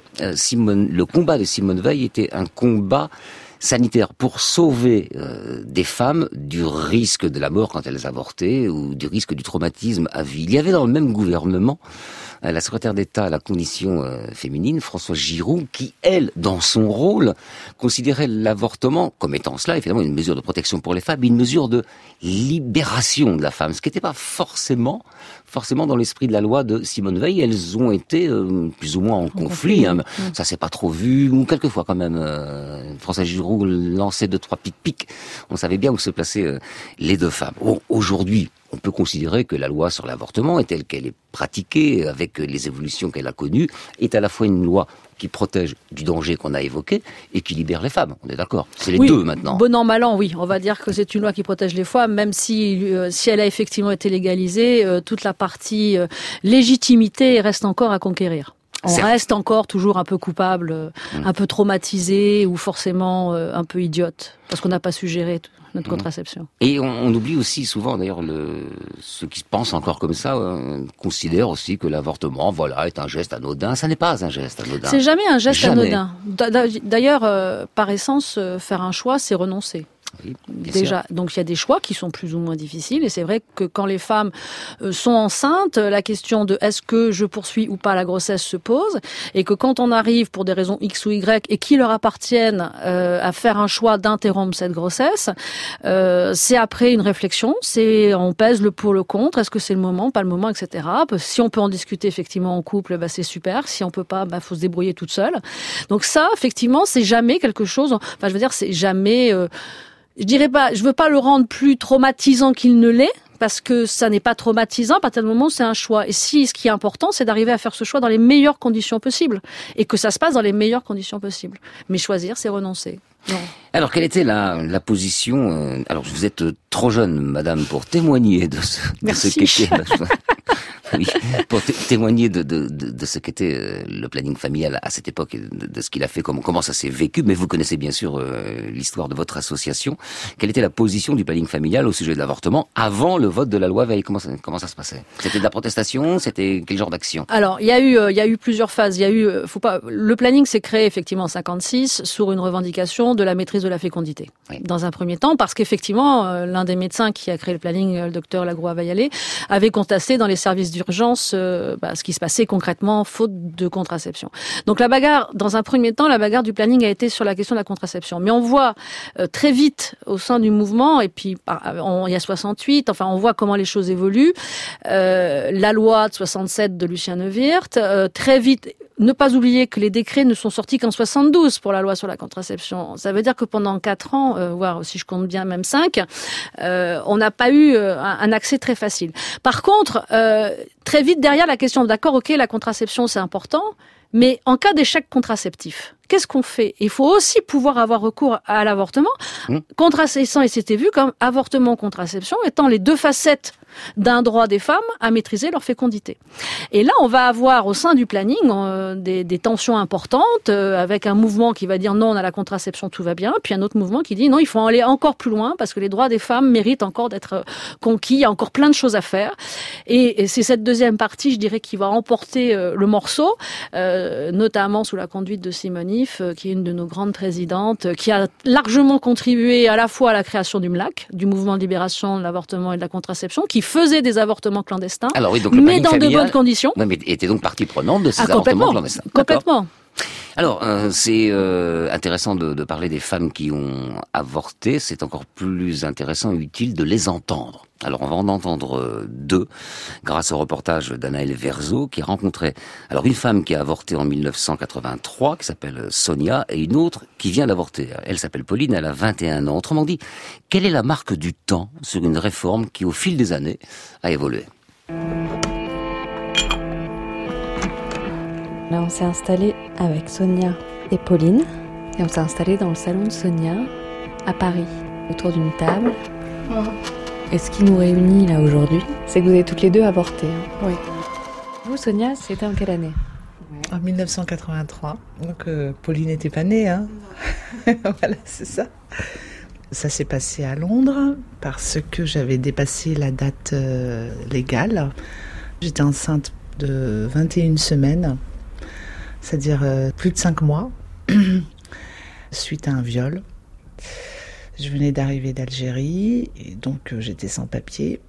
Speaker 2: le combat de Simone Veil était un combat sanitaire pour sauver des femmes du risque de la mort quand elles avortaient ou du risque du traumatisme à vie. Il y avait dans le même gouvernement la secrétaire d'État à la condition féminine, Françoise Giroud, qui, elle, dans son rôle, considérait l'avortement comme étant cela, évidemment, une mesure de protection pour les femmes, mais une mesure de libération de la femme, ce qui n'était pas forcément dans l'esprit de la loi de Simone Veil. Elles ont été plus ou moins en conflit. Hein. Ça s'est pas trop vu, ou quelquefois quand même. Françoise Giroud lançait 2-3 pics. On savait bien où se plaçaient les deux femmes. Bon, aujourd'hui, on peut considérer que la loi sur l'avortement, telle qu'elle est pratiquée, avec les évolutions qu'elle a connues, est à la fois une loi qui protège du danger qu'on a évoqué et qui libère les femmes. On est d'accord? C'est les deux maintenant.
Speaker 19: Bon an, mal an, oui. On va dire que c'est une loi qui protège les femmes, même si elle a effectivement été légalisée, toute la partie légitimité reste encore à conquérir. On reste encore toujours un peu coupable, un peu traumatisé ou forcément un peu idiote, parce qu'on n'a pas su gérer notre contraception.
Speaker 2: Et on oublie aussi souvent, d'ailleurs, ceux qui pensent encore comme ça, considèrent aussi que l'avortement, est un geste anodin. Ça n'est pas un geste anodin.
Speaker 19: C'est jamais un geste anodin. D'ailleurs, par essence, faire un choix, c'est renoncer.
Speaker 2: Oui,
Speaker 19: déjà, donc il y a des choix qui sont plus ou moins difficiles et c'est vrai que quand les femmes sont enceintes, la question de est-ce que je poursuis ou pas la grossesse se pose et que quand on arrive pour des raisons X ou Y et qui leur appartiennent à faire un choix d'interrompre cette grossesse, c'est après une réflexion, on pèse le pour le contre, est-ce que c'est le moment, pas le moment, etc. Si on peut en discuter effectivement en couple, c'est super. Si on peut pas, faut se débrouiller toute seule. Donc ça, effectivement, c'est jamais quelque chose. Enfin, je veux dire, c'est jamais. Je veux pas le rendre plus traumatisant qu'il ne l'est, parce que ça n'est pas traumatisant à partir du moment où c'est un choix. Et ce qui est important, c'est d'arriver à faire ce choix dans les meilleures conditions possibles. Et que ça se passe dans les meilleures conditions possibles. Mais choisir, c'est renoncer. Non.
Speaker 2: Alors, quelle était la position alors, vous êtes trop jeune, madame, pour témoigner de ce qu'était... Oui, pour témoigner de ce qu'était le planning familial à cette époque, et de ce qu'il a fait, comment ça s'est vécu. Mais vous connaissez bien sûr l'histoire de votre association. Quelle était la position du planning familial au sujet de l'avortement avant le vote de la loi Veil? Comment ça se passait? C'était de la protestation? C'était quel genre d'action?
Speaker 19: Alors, il y a eu plusieurs phases. Le planning s'est créé effectivement en 56 sur une revendication de la maîtrise de la fécondité. Oui. Dans un premier temps, parce qu'effectivement, l'un des médecins qui a créé le planning, le docteur Lagroix-Vayalé, avait constaté dans les services d'urgence ce qui se passait concrètement faute de contraception. Donc dans un premier temps, la bagarre du planning a été sur la question de la contraception. Mais on voit très vite au sein du mouvement, et puis il y a 68, on voit comment les choses évoluent. La loi de 67 de Lucien Neuwirth, très vite, ne pas oublier que les décrets ne sont sortis qu'en 72 pour la loi sur la contraception. Ça veut dire que pendant 4 ans, voire si je compte bien même 5, on n'a pas eu un accès très facile. Par contre, très vite derrière la question, d'accord, ok, la contraception c'est important, mais en cas d'échec contraceptif, qu'est-ce qu'on fait? Il faut aussi pouvoir avoir recours à l'avortement. Contraception, et c'était vu comme avortement, contraception, étant les deux facettes d'un droit des femmes à maîtriser leur fécondité. Et là, on va avoir au sein du planning des tensions importantes, avec un mouvement qui va dire non à la contraception, tout va bien, puis un autre mouvement qui dit non, il faut aller encore plus loin parce que les droits des femmes méritent encore d'être conquis, il y a encore plein de choses à faire. Et c'est cette deuxième partie, je dirais, qui va emporter le morceau, notamment sous la conduite de Simone If, qui est une de nos grandes présidentes, qui a largement contribué à la fois à la création du MLAC, du mouvement de libération de l'avortement et de la contraception, qui faisait des avortements clandestins,
Speaker 2: Alors oui, donc
Speaker 19: mais dans de bonnes conditions.
Speaker 2: Oui, mais était donc partie prenante de ces avortements clandestins.
Speaker 19: Complètement.
Speaker 2: Alors, c'est intéressant de parler des femmes qui ont avorté. C'est encore plus intéressant et utile de les entendre. Alors, on va en entendre deux, grâce au reportage d'Anaëlle Verzeau, qui rencontrait alors une femme qui a avorté en 1983, qui s'appelle Sonia, et une autre qui vient d'avorter. Elle s'appelle Pauline, elle a 21 ans. Autrement dit, quelle est la marque du temps sur une réforme qui, au fil des années, a évolué?
Speaker 20: Là, on s'est installé avec Sonia et Pauline, et on s'est installé dans le salon de Sonia, à Paris, autour d'une table. Et ce qui nous réunit là aujourd'hui, c'est que vous avez toutes les deux avorté.
Speaker 21: Oui.
Speaker 20: Vous, Sonia, c'était en quelle année?
Speaker 21: En 1983. Donc, Pauline n'était pas née, hein. Voilà, c'est ça. Ça s'est passé à Londres parce que j'avais dépassé la date légale. J'étais enceinte de 21 semaines, c'est-à-dire plus de 5 mois, suite à un viol. Je venais d'arriver d'Algérie et donc j'étais sans papier.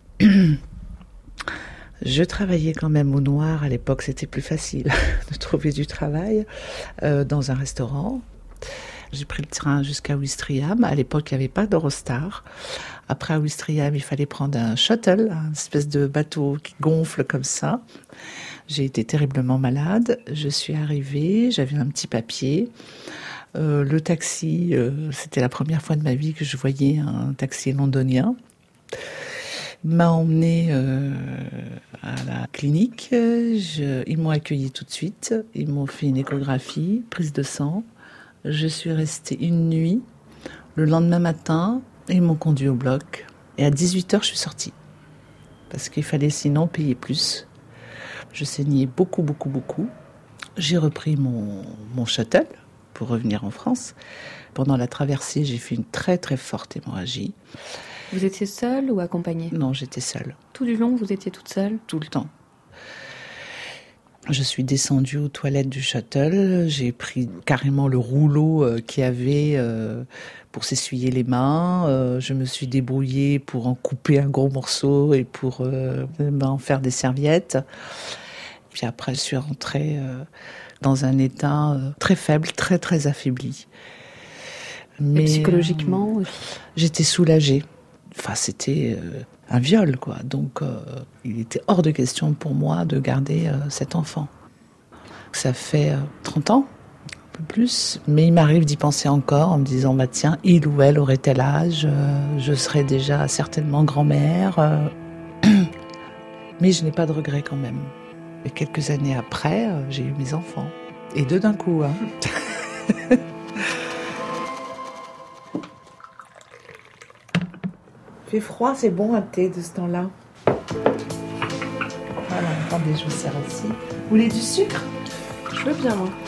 Speaker 21: Je travaillais quand même au noir. À l'époque, c'était plus facile de trouver du travail dans un restaurant. J'ai pris le train jusqu'à Ouistreham. À l'époque, il n'y avait pas d'Eurostar. Après, à Ouistreham, il fallait prendre un shuttle, une espèce de bateau qui gonfle comme ça. J'ai été terriblement malade. Je suis arrivée, j'avais un petit papier. Le taxi, c'était la première fois de ma vie que je voyais un taxi londonien. Il m'a emmenée à la clinique. Ils m'ont accueillie tout de suite. Ils m'ont fait une échographie, prise de sang. Je suis restée une nuit. Le lendemain matin, ils m'ont conduit au bloc. Et à 18h, je suis sortie. Parce qu'il fallait sinon payer plus. Je saignais beaucoup. J'ai repris mon shuttle pour revenir en France. Pendant la traversée, j'ai fait une très très forte hémorragie.
Speaker 20: Vous étiez seule ou accompagnée?
Speaker 21: Non, j'étais seule.
Speaker 20: Tout du long, vous étiez toute seule?
Speaker 21: Tout le temps. Je suis descendue aux toilettes du shuttle. J'ai pris carrément le rouleau qu'il y avait pour s'essuyer les mains. Je me suis débrouillée pour en couper un gros morceau et pour en faire des serviettes. Puis après, je suis rentrée dans un état très faible, très très affaibli.
Speaker 20: Mais psychologiquement aussi?
Speaker 21: J'étais soulagée. Enfin, c'était un viol, quoi. Donc, il était hors de question pour moi de garder cet enfant. Ça fait 30 ans, un peu plus. Mais il m'arrive d'y penser encore en me disant, bah tiens, il ou elle aurait tel âge, je serais déjà certainement grand-mère. Mais je n'ai pas de regrets quand même. Et quelques années après, j'ai eu mes enfants. Et deux d'un coup, hein. Il fait froid, c'est bon un thé de ce temps-là. Voilà, attendez, je vous sers aussi. Vous voulez du sucre?
Speaker 20: Je veux bien, moi.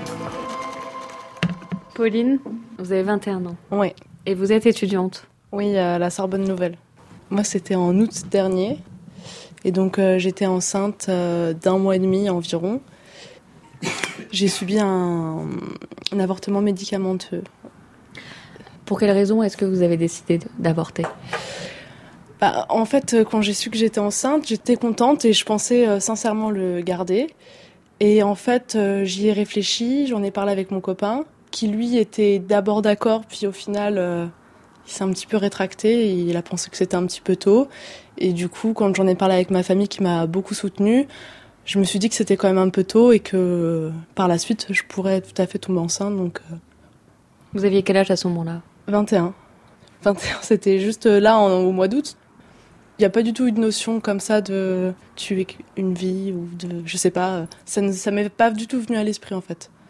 Speaker 20: Pauline, vous avez 21 ans.
Speaker 21: Oui.
Speaker 20: Et vous êtes étudiante?
Speaker 21: Oui, à la Sorbonne Nouvelle. Moi, c'était en août dernier. Et donc, j'étais enceinte d'1 mois et demi environ. J'ai subi un avortement médicamenteux.
Speaker 20: Pour quelle raison est-ce que vous avez décidé d'avorter?
Speaker 21: En fait, quand j'ai su que j'étais enceinte, j'étais contente et je pensais sincèrement le garder. Et en fait, j'y ai réfléchi, j'en ai parlé avec mon copain, qui lui était d'abord d'accord, puis au final, il s'est un petit peu rétracté, et il a pensé que c'était un petit peu tôt. Et du coup, quand j'en ai parlé avec ma famille qui m'a beaucoup soutenue, je me suis dit que c'était quand même un peu tôt et que par la suite, je pourrais tout à fait tomber enceinte. Donc,
Speaker 20: Vous aviez quel âge à ce moment-là?
Speaker 21: 21. 21, c'était juste là au mois d'août. Il n'y a pas du tout une notion comme ça de tuer une vie ou de, je sais pas, ça m'est pas du tout venu à l'esprit en fait.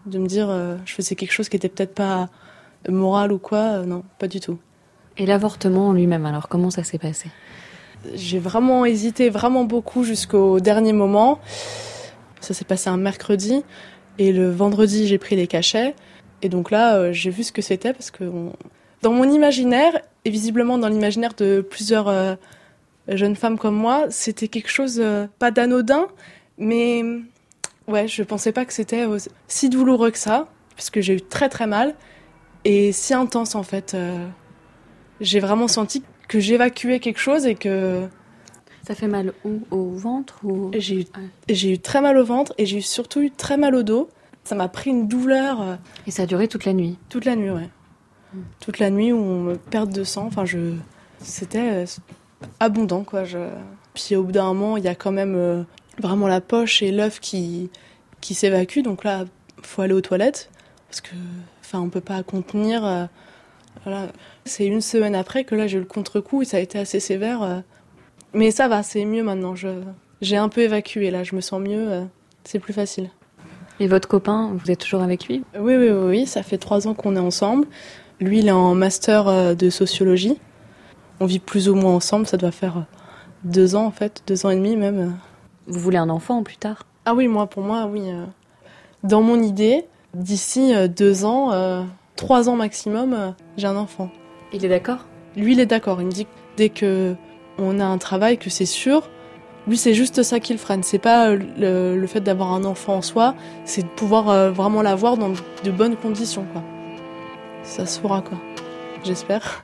Speaker 4: de me dire je faisais quelque chose qui était peut-être pas moral ou quoi. Non, pas du tout.
Speaker 20: Et l'avortement en lui-même, alors comment ça s'est passé ?
Speaker 4: J'ai vraiment hésité, vraiment beaucoup jusqu'au dernier moment. Ça s'est passé un mercredi et le vendredi j'ai pris les cachets et donc là j'ai vu ce que c'était parce que dans mon imaginaire et visiblement dans l'imaginaire de plusieurs jeunes femmes comme moi, c'était quelque chose pas d'anodin, mais ouais, je pensais pas que c'était si douloureux que ça parce que j'ai eu très très mal et si intense en fait. J'ai vraiment senti que j'évacuais quelque chose et que...
Speaker 20: Ça fait mal où ? Au ventre ou...
Speaker 4: J'ai eu très mal au ventre et j'ai surtout eu très mal au dos. Ça m'a pris une douleur.
Speaker 20: Et ça a duré toute la nuit ?
Speaker 4: Toute la nuit, ouais. Toute la nuit où on me perd de sang. Enfin, c'était abondant, quoi. Puis au bout d'un moment, il y a quand même vraiment la poche et l'œuf qui s'évacuent. Donc là, il faut aller aux toilettes parce que, enfin, on peut pas contenir... Voilà. C'est une semaine après que là j'ai eu le contre-coup et ça a été assez sévère. Mais ça va, c'est mieux maintenant. J'ai un peu évacué là, je me sens mieux, c'est plus facile.
Speaker 20: Et votre copain, vous êtes toujours avec lui ?
Speaker 4: Oui, ça fait 3 ans qu'on est ensemble. Lui, il est en master de sociologie. On vit plus ou moins ensemble, ça doit faire 2 ans en fait, 2 ans et demi même.
Speaker 20: Vous voulez un enfant plus tard ?
Speaker 4: Ah oui, pour moi, oui. Dans mon idée, d'ici 2 ans... 3 ans maximum, j'ai un enfant.
Speaker 20: Il est d'accord ?
Speaker 4: Lui, il est d'accord. Il me dit que dès qu'on a un travail, que c'est sûr, lui, c'est juste ça qui le freine. C'est pas le fait d'avoir un enfant en soi, c'est de pouvoir vraiment l'avoir dans de bonnes conditions, quoi. Ça se fera, quoi. J'espère.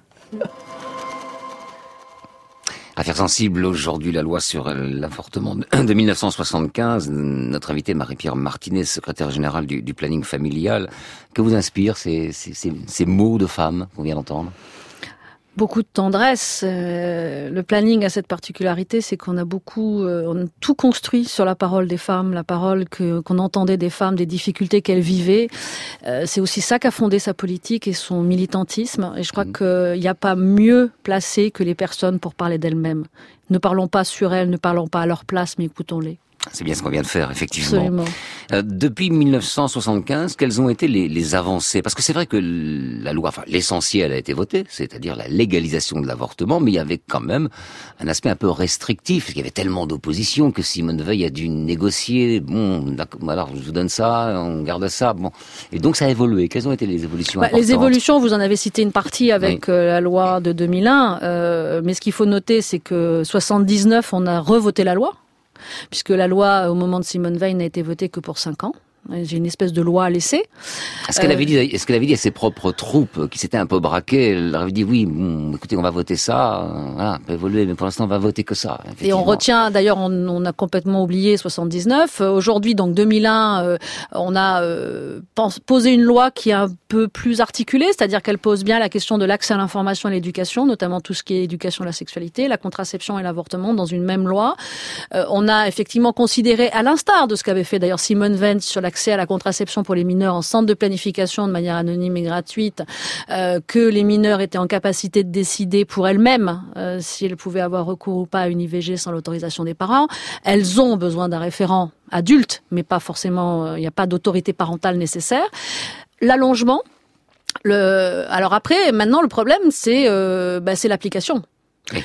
Speaker 2: Affaire sensible aujourd'hui, la loi sur l'avortement de 1975. Notre invité Marie-Pierre Martinez, secrétaire générale du planning familial. Que vous inspirent ces mots de femme qu'on vient d'entendre ?
Speaker 19: Beaucoup de tendresse. Le planning a cette particularité, c'est qu'on a on a tout construit sur la parole des femmes, la parole qu'on entendait des femmes, des difficultés qu'elles vivaient. C'est aussi ça qu'a fondé sa politique et son militantisme. Et je crois qu'il n'y a pas mieux placé que les personnes pour parler d'elles-mêmes. Ne parlons pas sur elles, ne parlons pas à leur place, mais écoutons-les.
Speaker 2: C'est bien ce qu'on vient de faire, effectivement.
Speaker 19: Absolument.
Speaker 2: Depuis 1975, quelles ont été les avancées ? Parce que c'est vrai que la loi, l'essentiel a été voté, c'est-à-dire la légalisation de l'avortement, mais il y avait quand même un aspect un peu restrictif, parce qu'il y avait tellement d'opposition que Simone Veil a dû négocier. Bon, alors je vous donne ça, on garde ça. Bon, et donc ça a évolué. Quelles ont été les évolutions importantes ?
Speaker 19: Les évolutions, vous en avez cité une partie avec la loi de 2001, mais ce qu'il faut noter, c'est que 79, on a revoté la loi. Puisque la loi, au moment de Simone Veil, n'a été votée que pour 5 ans. J'ai une espèce de loi à laisser.
Speaker 2: Est-ce qu'elle avait dit à ses propres troupes qui s'étaient un peu braquées, elle leur avait dit oui, écoutez, on va voter ça, voilà, on peut évoluer, mais pour l'instant on va voter que ça.
Speaker 19: Et on retient, d'ailleurs, on a complètement oublié 79. Aujourd'hui, donc 2001, on a posé une loi qui est un peu plus articulée, c'est-à-dire qu'elle pose bien la question de l'accès à l'information et à l'éducation, notamment tout ce qui est éducation à la sexualité, la contraception et l'avortement dans une même loi. On a effectivement considéré, à l'instar de ce qu'avait fait d'ailleurs Simone Veil sur l'accès à la contraception pour les mineurs en centre de planification de manière anonyme et gratuite, que les mineurs étaient en capacité de décider pour elles-mêmes si elles pouvaient avoir recours ou pas à une IVG sans l'autorisation des parents. Elles ont besoin d'un référent adulte, mais pas forcément, il n'y a pas d'autorité parentale nécessaire. L'allongement. Alors après, maintenant, le problème, c'est l'application. Oui.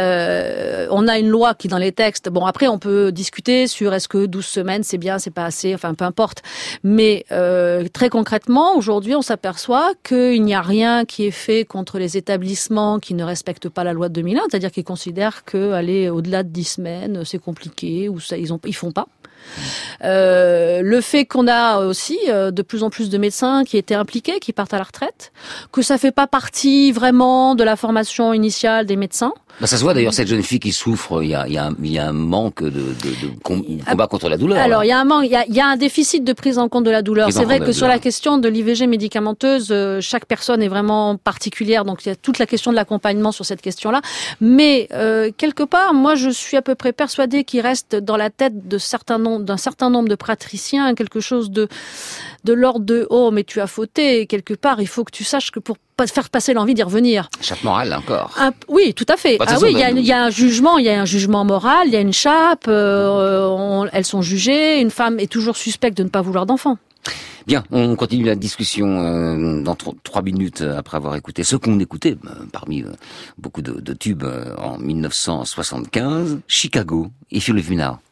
Speaker 19: On a une loi qui dans les textes, bon après on peut discuter sur est-ce que 12 semaines c'est bien, c'est pas assez, enfin peu importe, mais très concrètement aujourd'hui on s'aperçoit qu'il n'y a rien qui est fait contre les établissements qui ne respectent pas la loi de 2001, c'est-à-dire qu'ils considèrent que aller au-delà de 10 semaines c'est compliqué ou ça ils font pas. Le fait qu'on a aussi de plus en plus de médecins qui étaient impliqués, qui partent à la retraite, que ça fait pas partie vraiment de la formation initiale des médecins.
Speaker 2: Ça se voit d'ailleurs, cette jeune fille qui souffre, il y a un manque de combat contre la douleur.
Speaker 19: Alors, il y a un déficit de prise en compte de la douleur. C'est vrai que sur la question de l'IVG médicamenteuse, chaque personne est vraiment particulière, donc il y a toute la question de l'accompagnement sur cette question-là. Mais, quelque part, moi, je suis à peu près persuadée qu'il reste dans la tête d'un certain nombre de praticiens quelque chose de l'ordre de « Oh, mais tu as fauté », quelque part, il faut que tu saches que pour faire passer l'envie d'y revenir.
Speaker 2: Chape morale, encore.
Speaker 19: Oui, tout à fait. Il y a un jugement moral, il y a une chape, elles sont jugées, une femme est toujours suspecte de ne pas vouloir d'enfant.
Speaker 2: Bien, on continue la discussion dans 3 minutes après avoir écouté ce qu'on écoutait parmi beaucoup de tubes en 1975. Chicago, If You Leave Me Now.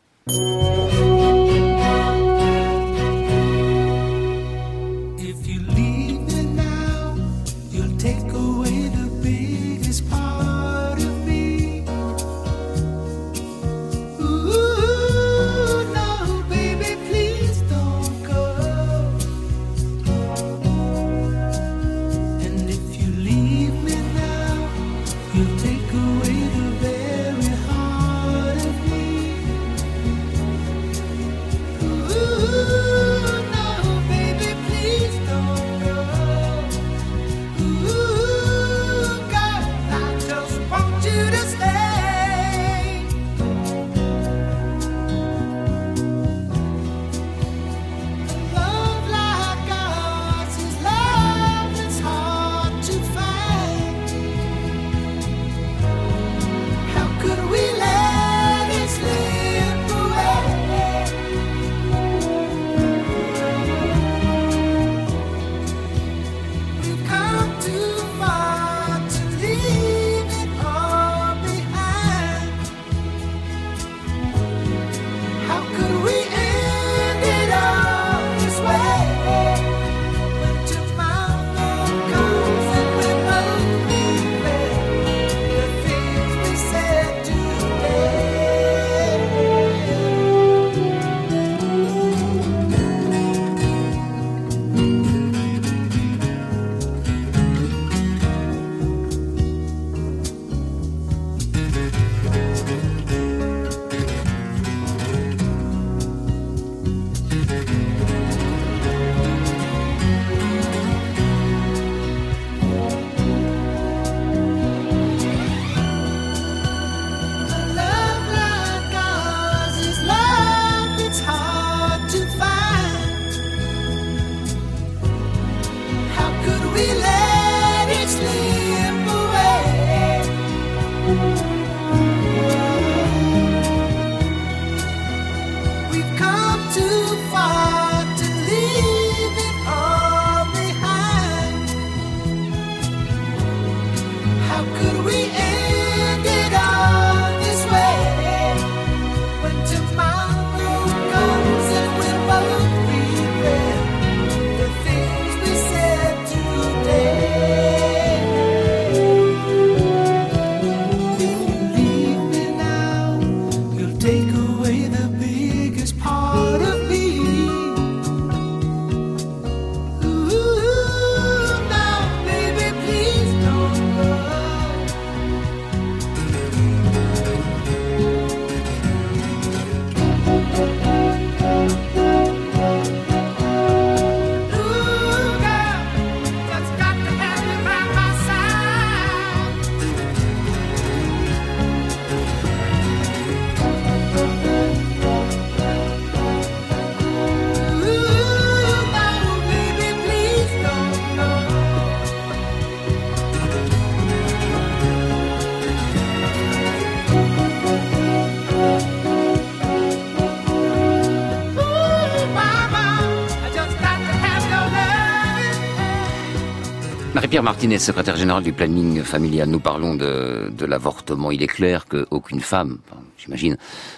Speaker 2: Marie-Pierre Martinez, secrétaire générale du planning familial, nous parlons de l'avortement. Il est clair qu'aucune femme, j'imagine,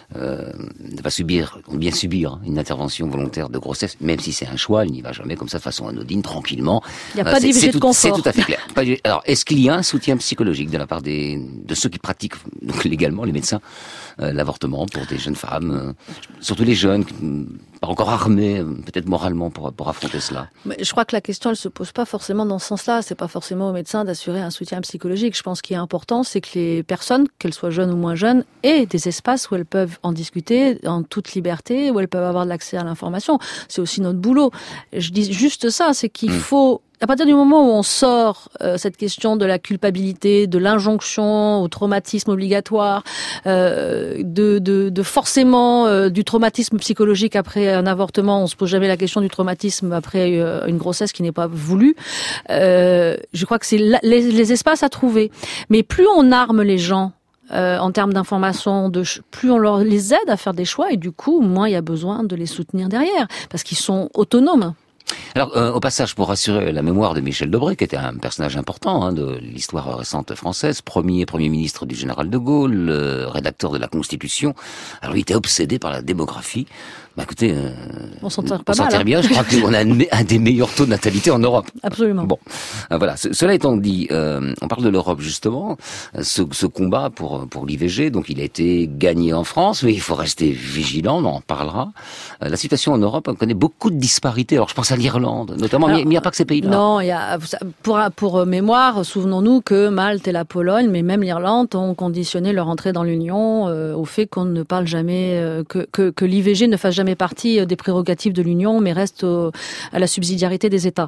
Speaker 2: ne va subir une intervention volontaire de grossesse, même si c'est un choix, elle n'y va jamais comme ça de façon anodine, tranquillement.
Speaker 19: Il n'y a pas d'IVG de confort.
Speaker 2: C'est tout à fait clair. Alors, est-ce qu'il y a un soutien psychologique de la part de ceux qui pratiquent donc légalement, les médecins, l'avortement pour des jeunes femmes, surtout les jeunes, pas encore armés, peut-être moralement pour affronter cela?
Speaker 19: Mais je crois que la question, elle se pose pas forcément dans ce sens-là. C'est pas forcément aux médecins d'assurer un soutien psychologique. Je pense qu'il est important, c'est que les personnes, qu'elles soient jeunes ou moins jeunes, aient des espaces où elles peuvent en discuter en toute liberté, où elles peuvent avoir de l'accès à l'information. C'est aussi notre boulot. Je dis juste ça, c'est qu'il faut, à partir du moment où on sort cette question de la culpabilité, de l'injonction au traumatisme obligatoire, de forcément du traumatisme psychologique après un avortement, on se pose jamais la question du traumatisme après une grossesse qui n'est pas voulue. Je crois que c'est les espaces à trouver. Mais plus on arme les gens en termes d'information, plus on les aide à faire des choix, et du coup, moins il y a besoin de les soutenir derrière, parce qu'ils sont autonomes.
Speaker 2: Alors, au passage, pour rassurer la mémoire de Michel Debré, qui était un personnage important de l'histoire récente française, premier ministre du général de Gaulle, rédacteur de la Constitution, alors il était obsédé par la démographie. Bah écoutez,
Speaker 19: on s'en tire pas mal.
Speaker 2: On s'en tire bien, je crois qu'on a un des meilleurs taux de natalité en Europe.
Speaker 19: Absolument.
Speaker 2: Bon, voilà. Cela étant dit, on parle de l'Europe justement, ce combat pour l'IVG, donc il a été gagné en France, mais il faut rester vigilant, on en parlera. La situation en Europe, on connaît beaucoup de disparités. Alors je pense à l'Irlande, notamment, mais il n'y a pas que ces pays-là.
Speaker 19: Non, il y a, pour mémoire, souvenons-nous que Malte et la Pologne, mais même l'Irlande, ont conditionné leur entrée dans l'Union au fait qu'on ne parle jamais, que l'IVG ne fasse jamais partie des prérogatives de l'Union, mais reste à la subsidiarité des États.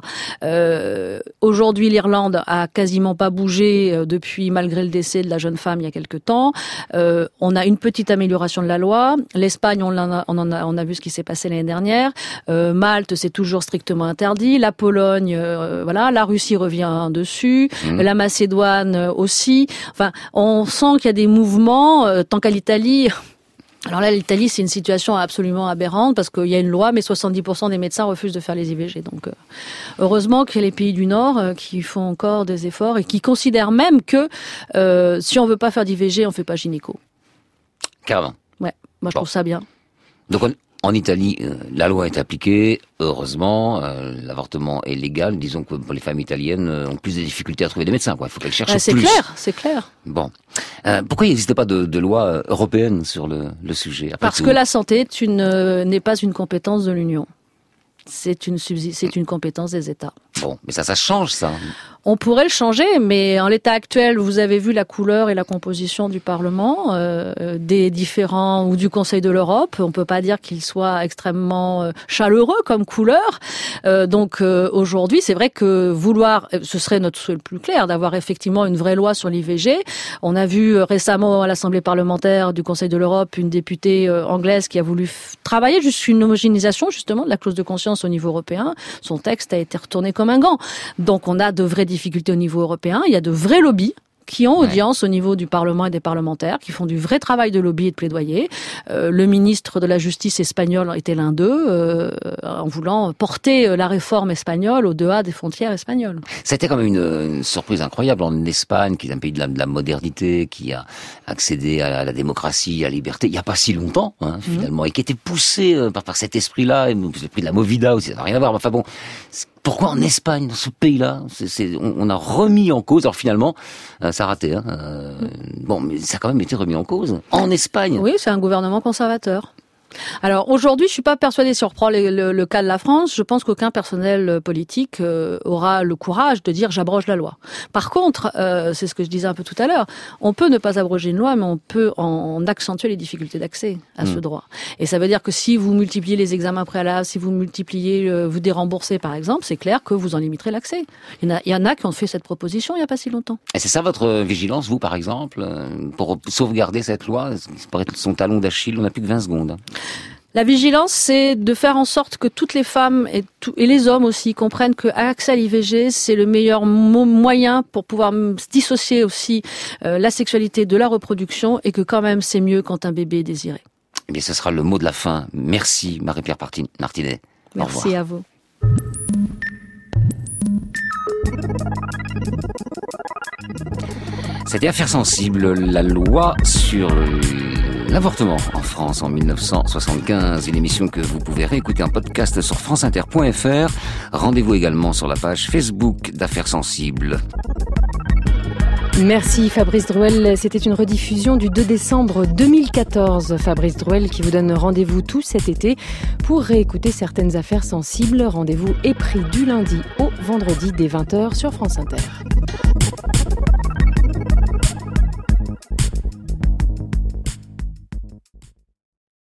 Speaker 19: Aujourd'hui, l'Irlande a quasiment pas bougé depuis, malgré le décès de la jeune femme il y a quelque temps. On a une petite amélioration de la loi. L'Espagne, on a vu ce qui s'est passé l'année dernière. Malte, c'est toujours strictement interdit. La Pologne, voilà. La Russie revient dessus. La Macédoine aussi. Enfin, on sent qu'il y a des mouvements. Tant qu'à l'Italie. Alors là, l'Italie, c'est une situation absolument aberrante parce qu'il y a une loi, mais 70% des médecins refusent de faire les IVG. Donc, heureusement qu'il y a les pays du Nord qui font encore des efforts et qui considèrent même que si on veut pas faire d'IVG, on fait pas gynéco.
Speaker 2: Carrément.
Speaker 19: Ouais, moi je trouve ça bien.
Speaker 2: Donc en Italie, la loi est appliquée, heureusement, l'avortement est légal. Disons que pour les femmes italiennes ont plus de difficultés à trouver des médecins, quoi. Il faut qu'elles cherchent plus.
Speaker 19: C'est clair.
Speaker 2: Bon. Pourquoi il n'existait pas de loi européenne sur le sujet?
Speaker 19: Parce que la santé n'est pas une compétence de l'Union. C'est une compétence des États.
Speaker 2: Bon, mais ça change, ça.
Speaker 19: On pourrait le changer, mais en l'état actuel, vous avez vu la couleur et la composition du Parlement, des différents, ou du Conseil de l'Europe. On peut pas dire qu'il soit extrêmement chaleureux comme couleur. Donc aujourd'hui, c'est vrai que ce serait notre souhait le plus clair, d'avoir effectivement une vraie loi sur l'IVG. On a vu récemment à l'Assemblée parlementaire du Conseil de l'Europe une députée anglaise qui a voulu travailler jusqu'à une homogénéisation justement de la clause de conscience au niveau européen. Son texte a été retourné comme un gant. Donc on a de vraies difficultés au niveau européen. Il y a de vrais lobbies qui ont audience au niveau du Parlement et des parlementaires, qui font du vrai travail de lobby et de plaidoyer. Le ministre de la Justice espagnol était l'un d'eux, en voulant porter la réforme espagnole au-delà des frontières espagnoles.
Speaker 2: C'était quand même une surprise incroyable en Espagne, qui est un pays de la modernité, qui a accédé à la démocratie, à la liberté, il n'y a pas si longtemps, finalement, et qui était poussé par cet esprit-là, et l'esprit de la Movida aussi, ça n'a rien à voir. Enfin bon, pourquoi en Espagne, dans ce pays-là, on a remis en cause, alors finalement, ça a raté, bon, mais ça a quand même été remis en cause, en Espagne.
Speaker 19: Oui, c'est un gouvernement conservateur. Alors aujourd'hui, je suis pas persuadée, si on reprend le cas de la France, je pense qu'aucun personnel politique aura le courage de dire j'abroge la loi. Par contre, c'est ce que je disais un peu tout à l'heure, on peut ne pas abroger une loi, mais on peut en accentuer les difficultés d'accès à ce droit. Et ça veut dire que si vous multipliez les examens préalables, si vous multipliez, vous déremboursez par exemple, c'est clair que vous en limiterez l'accès. Il y en a qui ont fait cette proposition il n'y a pas si longtemps.
Speaker 2: Et c'est ça votre vigilance, vous par exemple, pour sauvegarder cette loi? Ça paraît son talon d'Achille, on n'a plus que 20 secondes.
Speaker 19: La vigilance, c'est de faire en sorte que toutes les femmes et les hommes aussi comprennent que l'accès à l'IVG, c'est le meilleur moyen pour pouvoir dissocier aussi la sexualité de la reproduction et que quand même c'est mieux quand un bébé est désiré.
Speaker 2: Eh bien, ce sera le mot de la fin. Merci Marie-Pierre Martinet.
Speaker 19: Merci à vous.
Speaker 2: C'était Affaires sensibles, la loi sur l'avortement en France en 1975, une émission que vous pouvez réécouter en podcast sur franceinter.fr. Rendez-vous également sur la page Facebook d'Affaires sensibles.
Speaker 6: Merci Fabrice Drouel, c'était une rediffusion du 2 décembre 2014. Fabrice Drouel qui vous donne rendez-vous tout cet été pour réécouter certaines affaires sensibles. Rendez-vous est pris du lundi au vendredi dès 20h sur France Inter.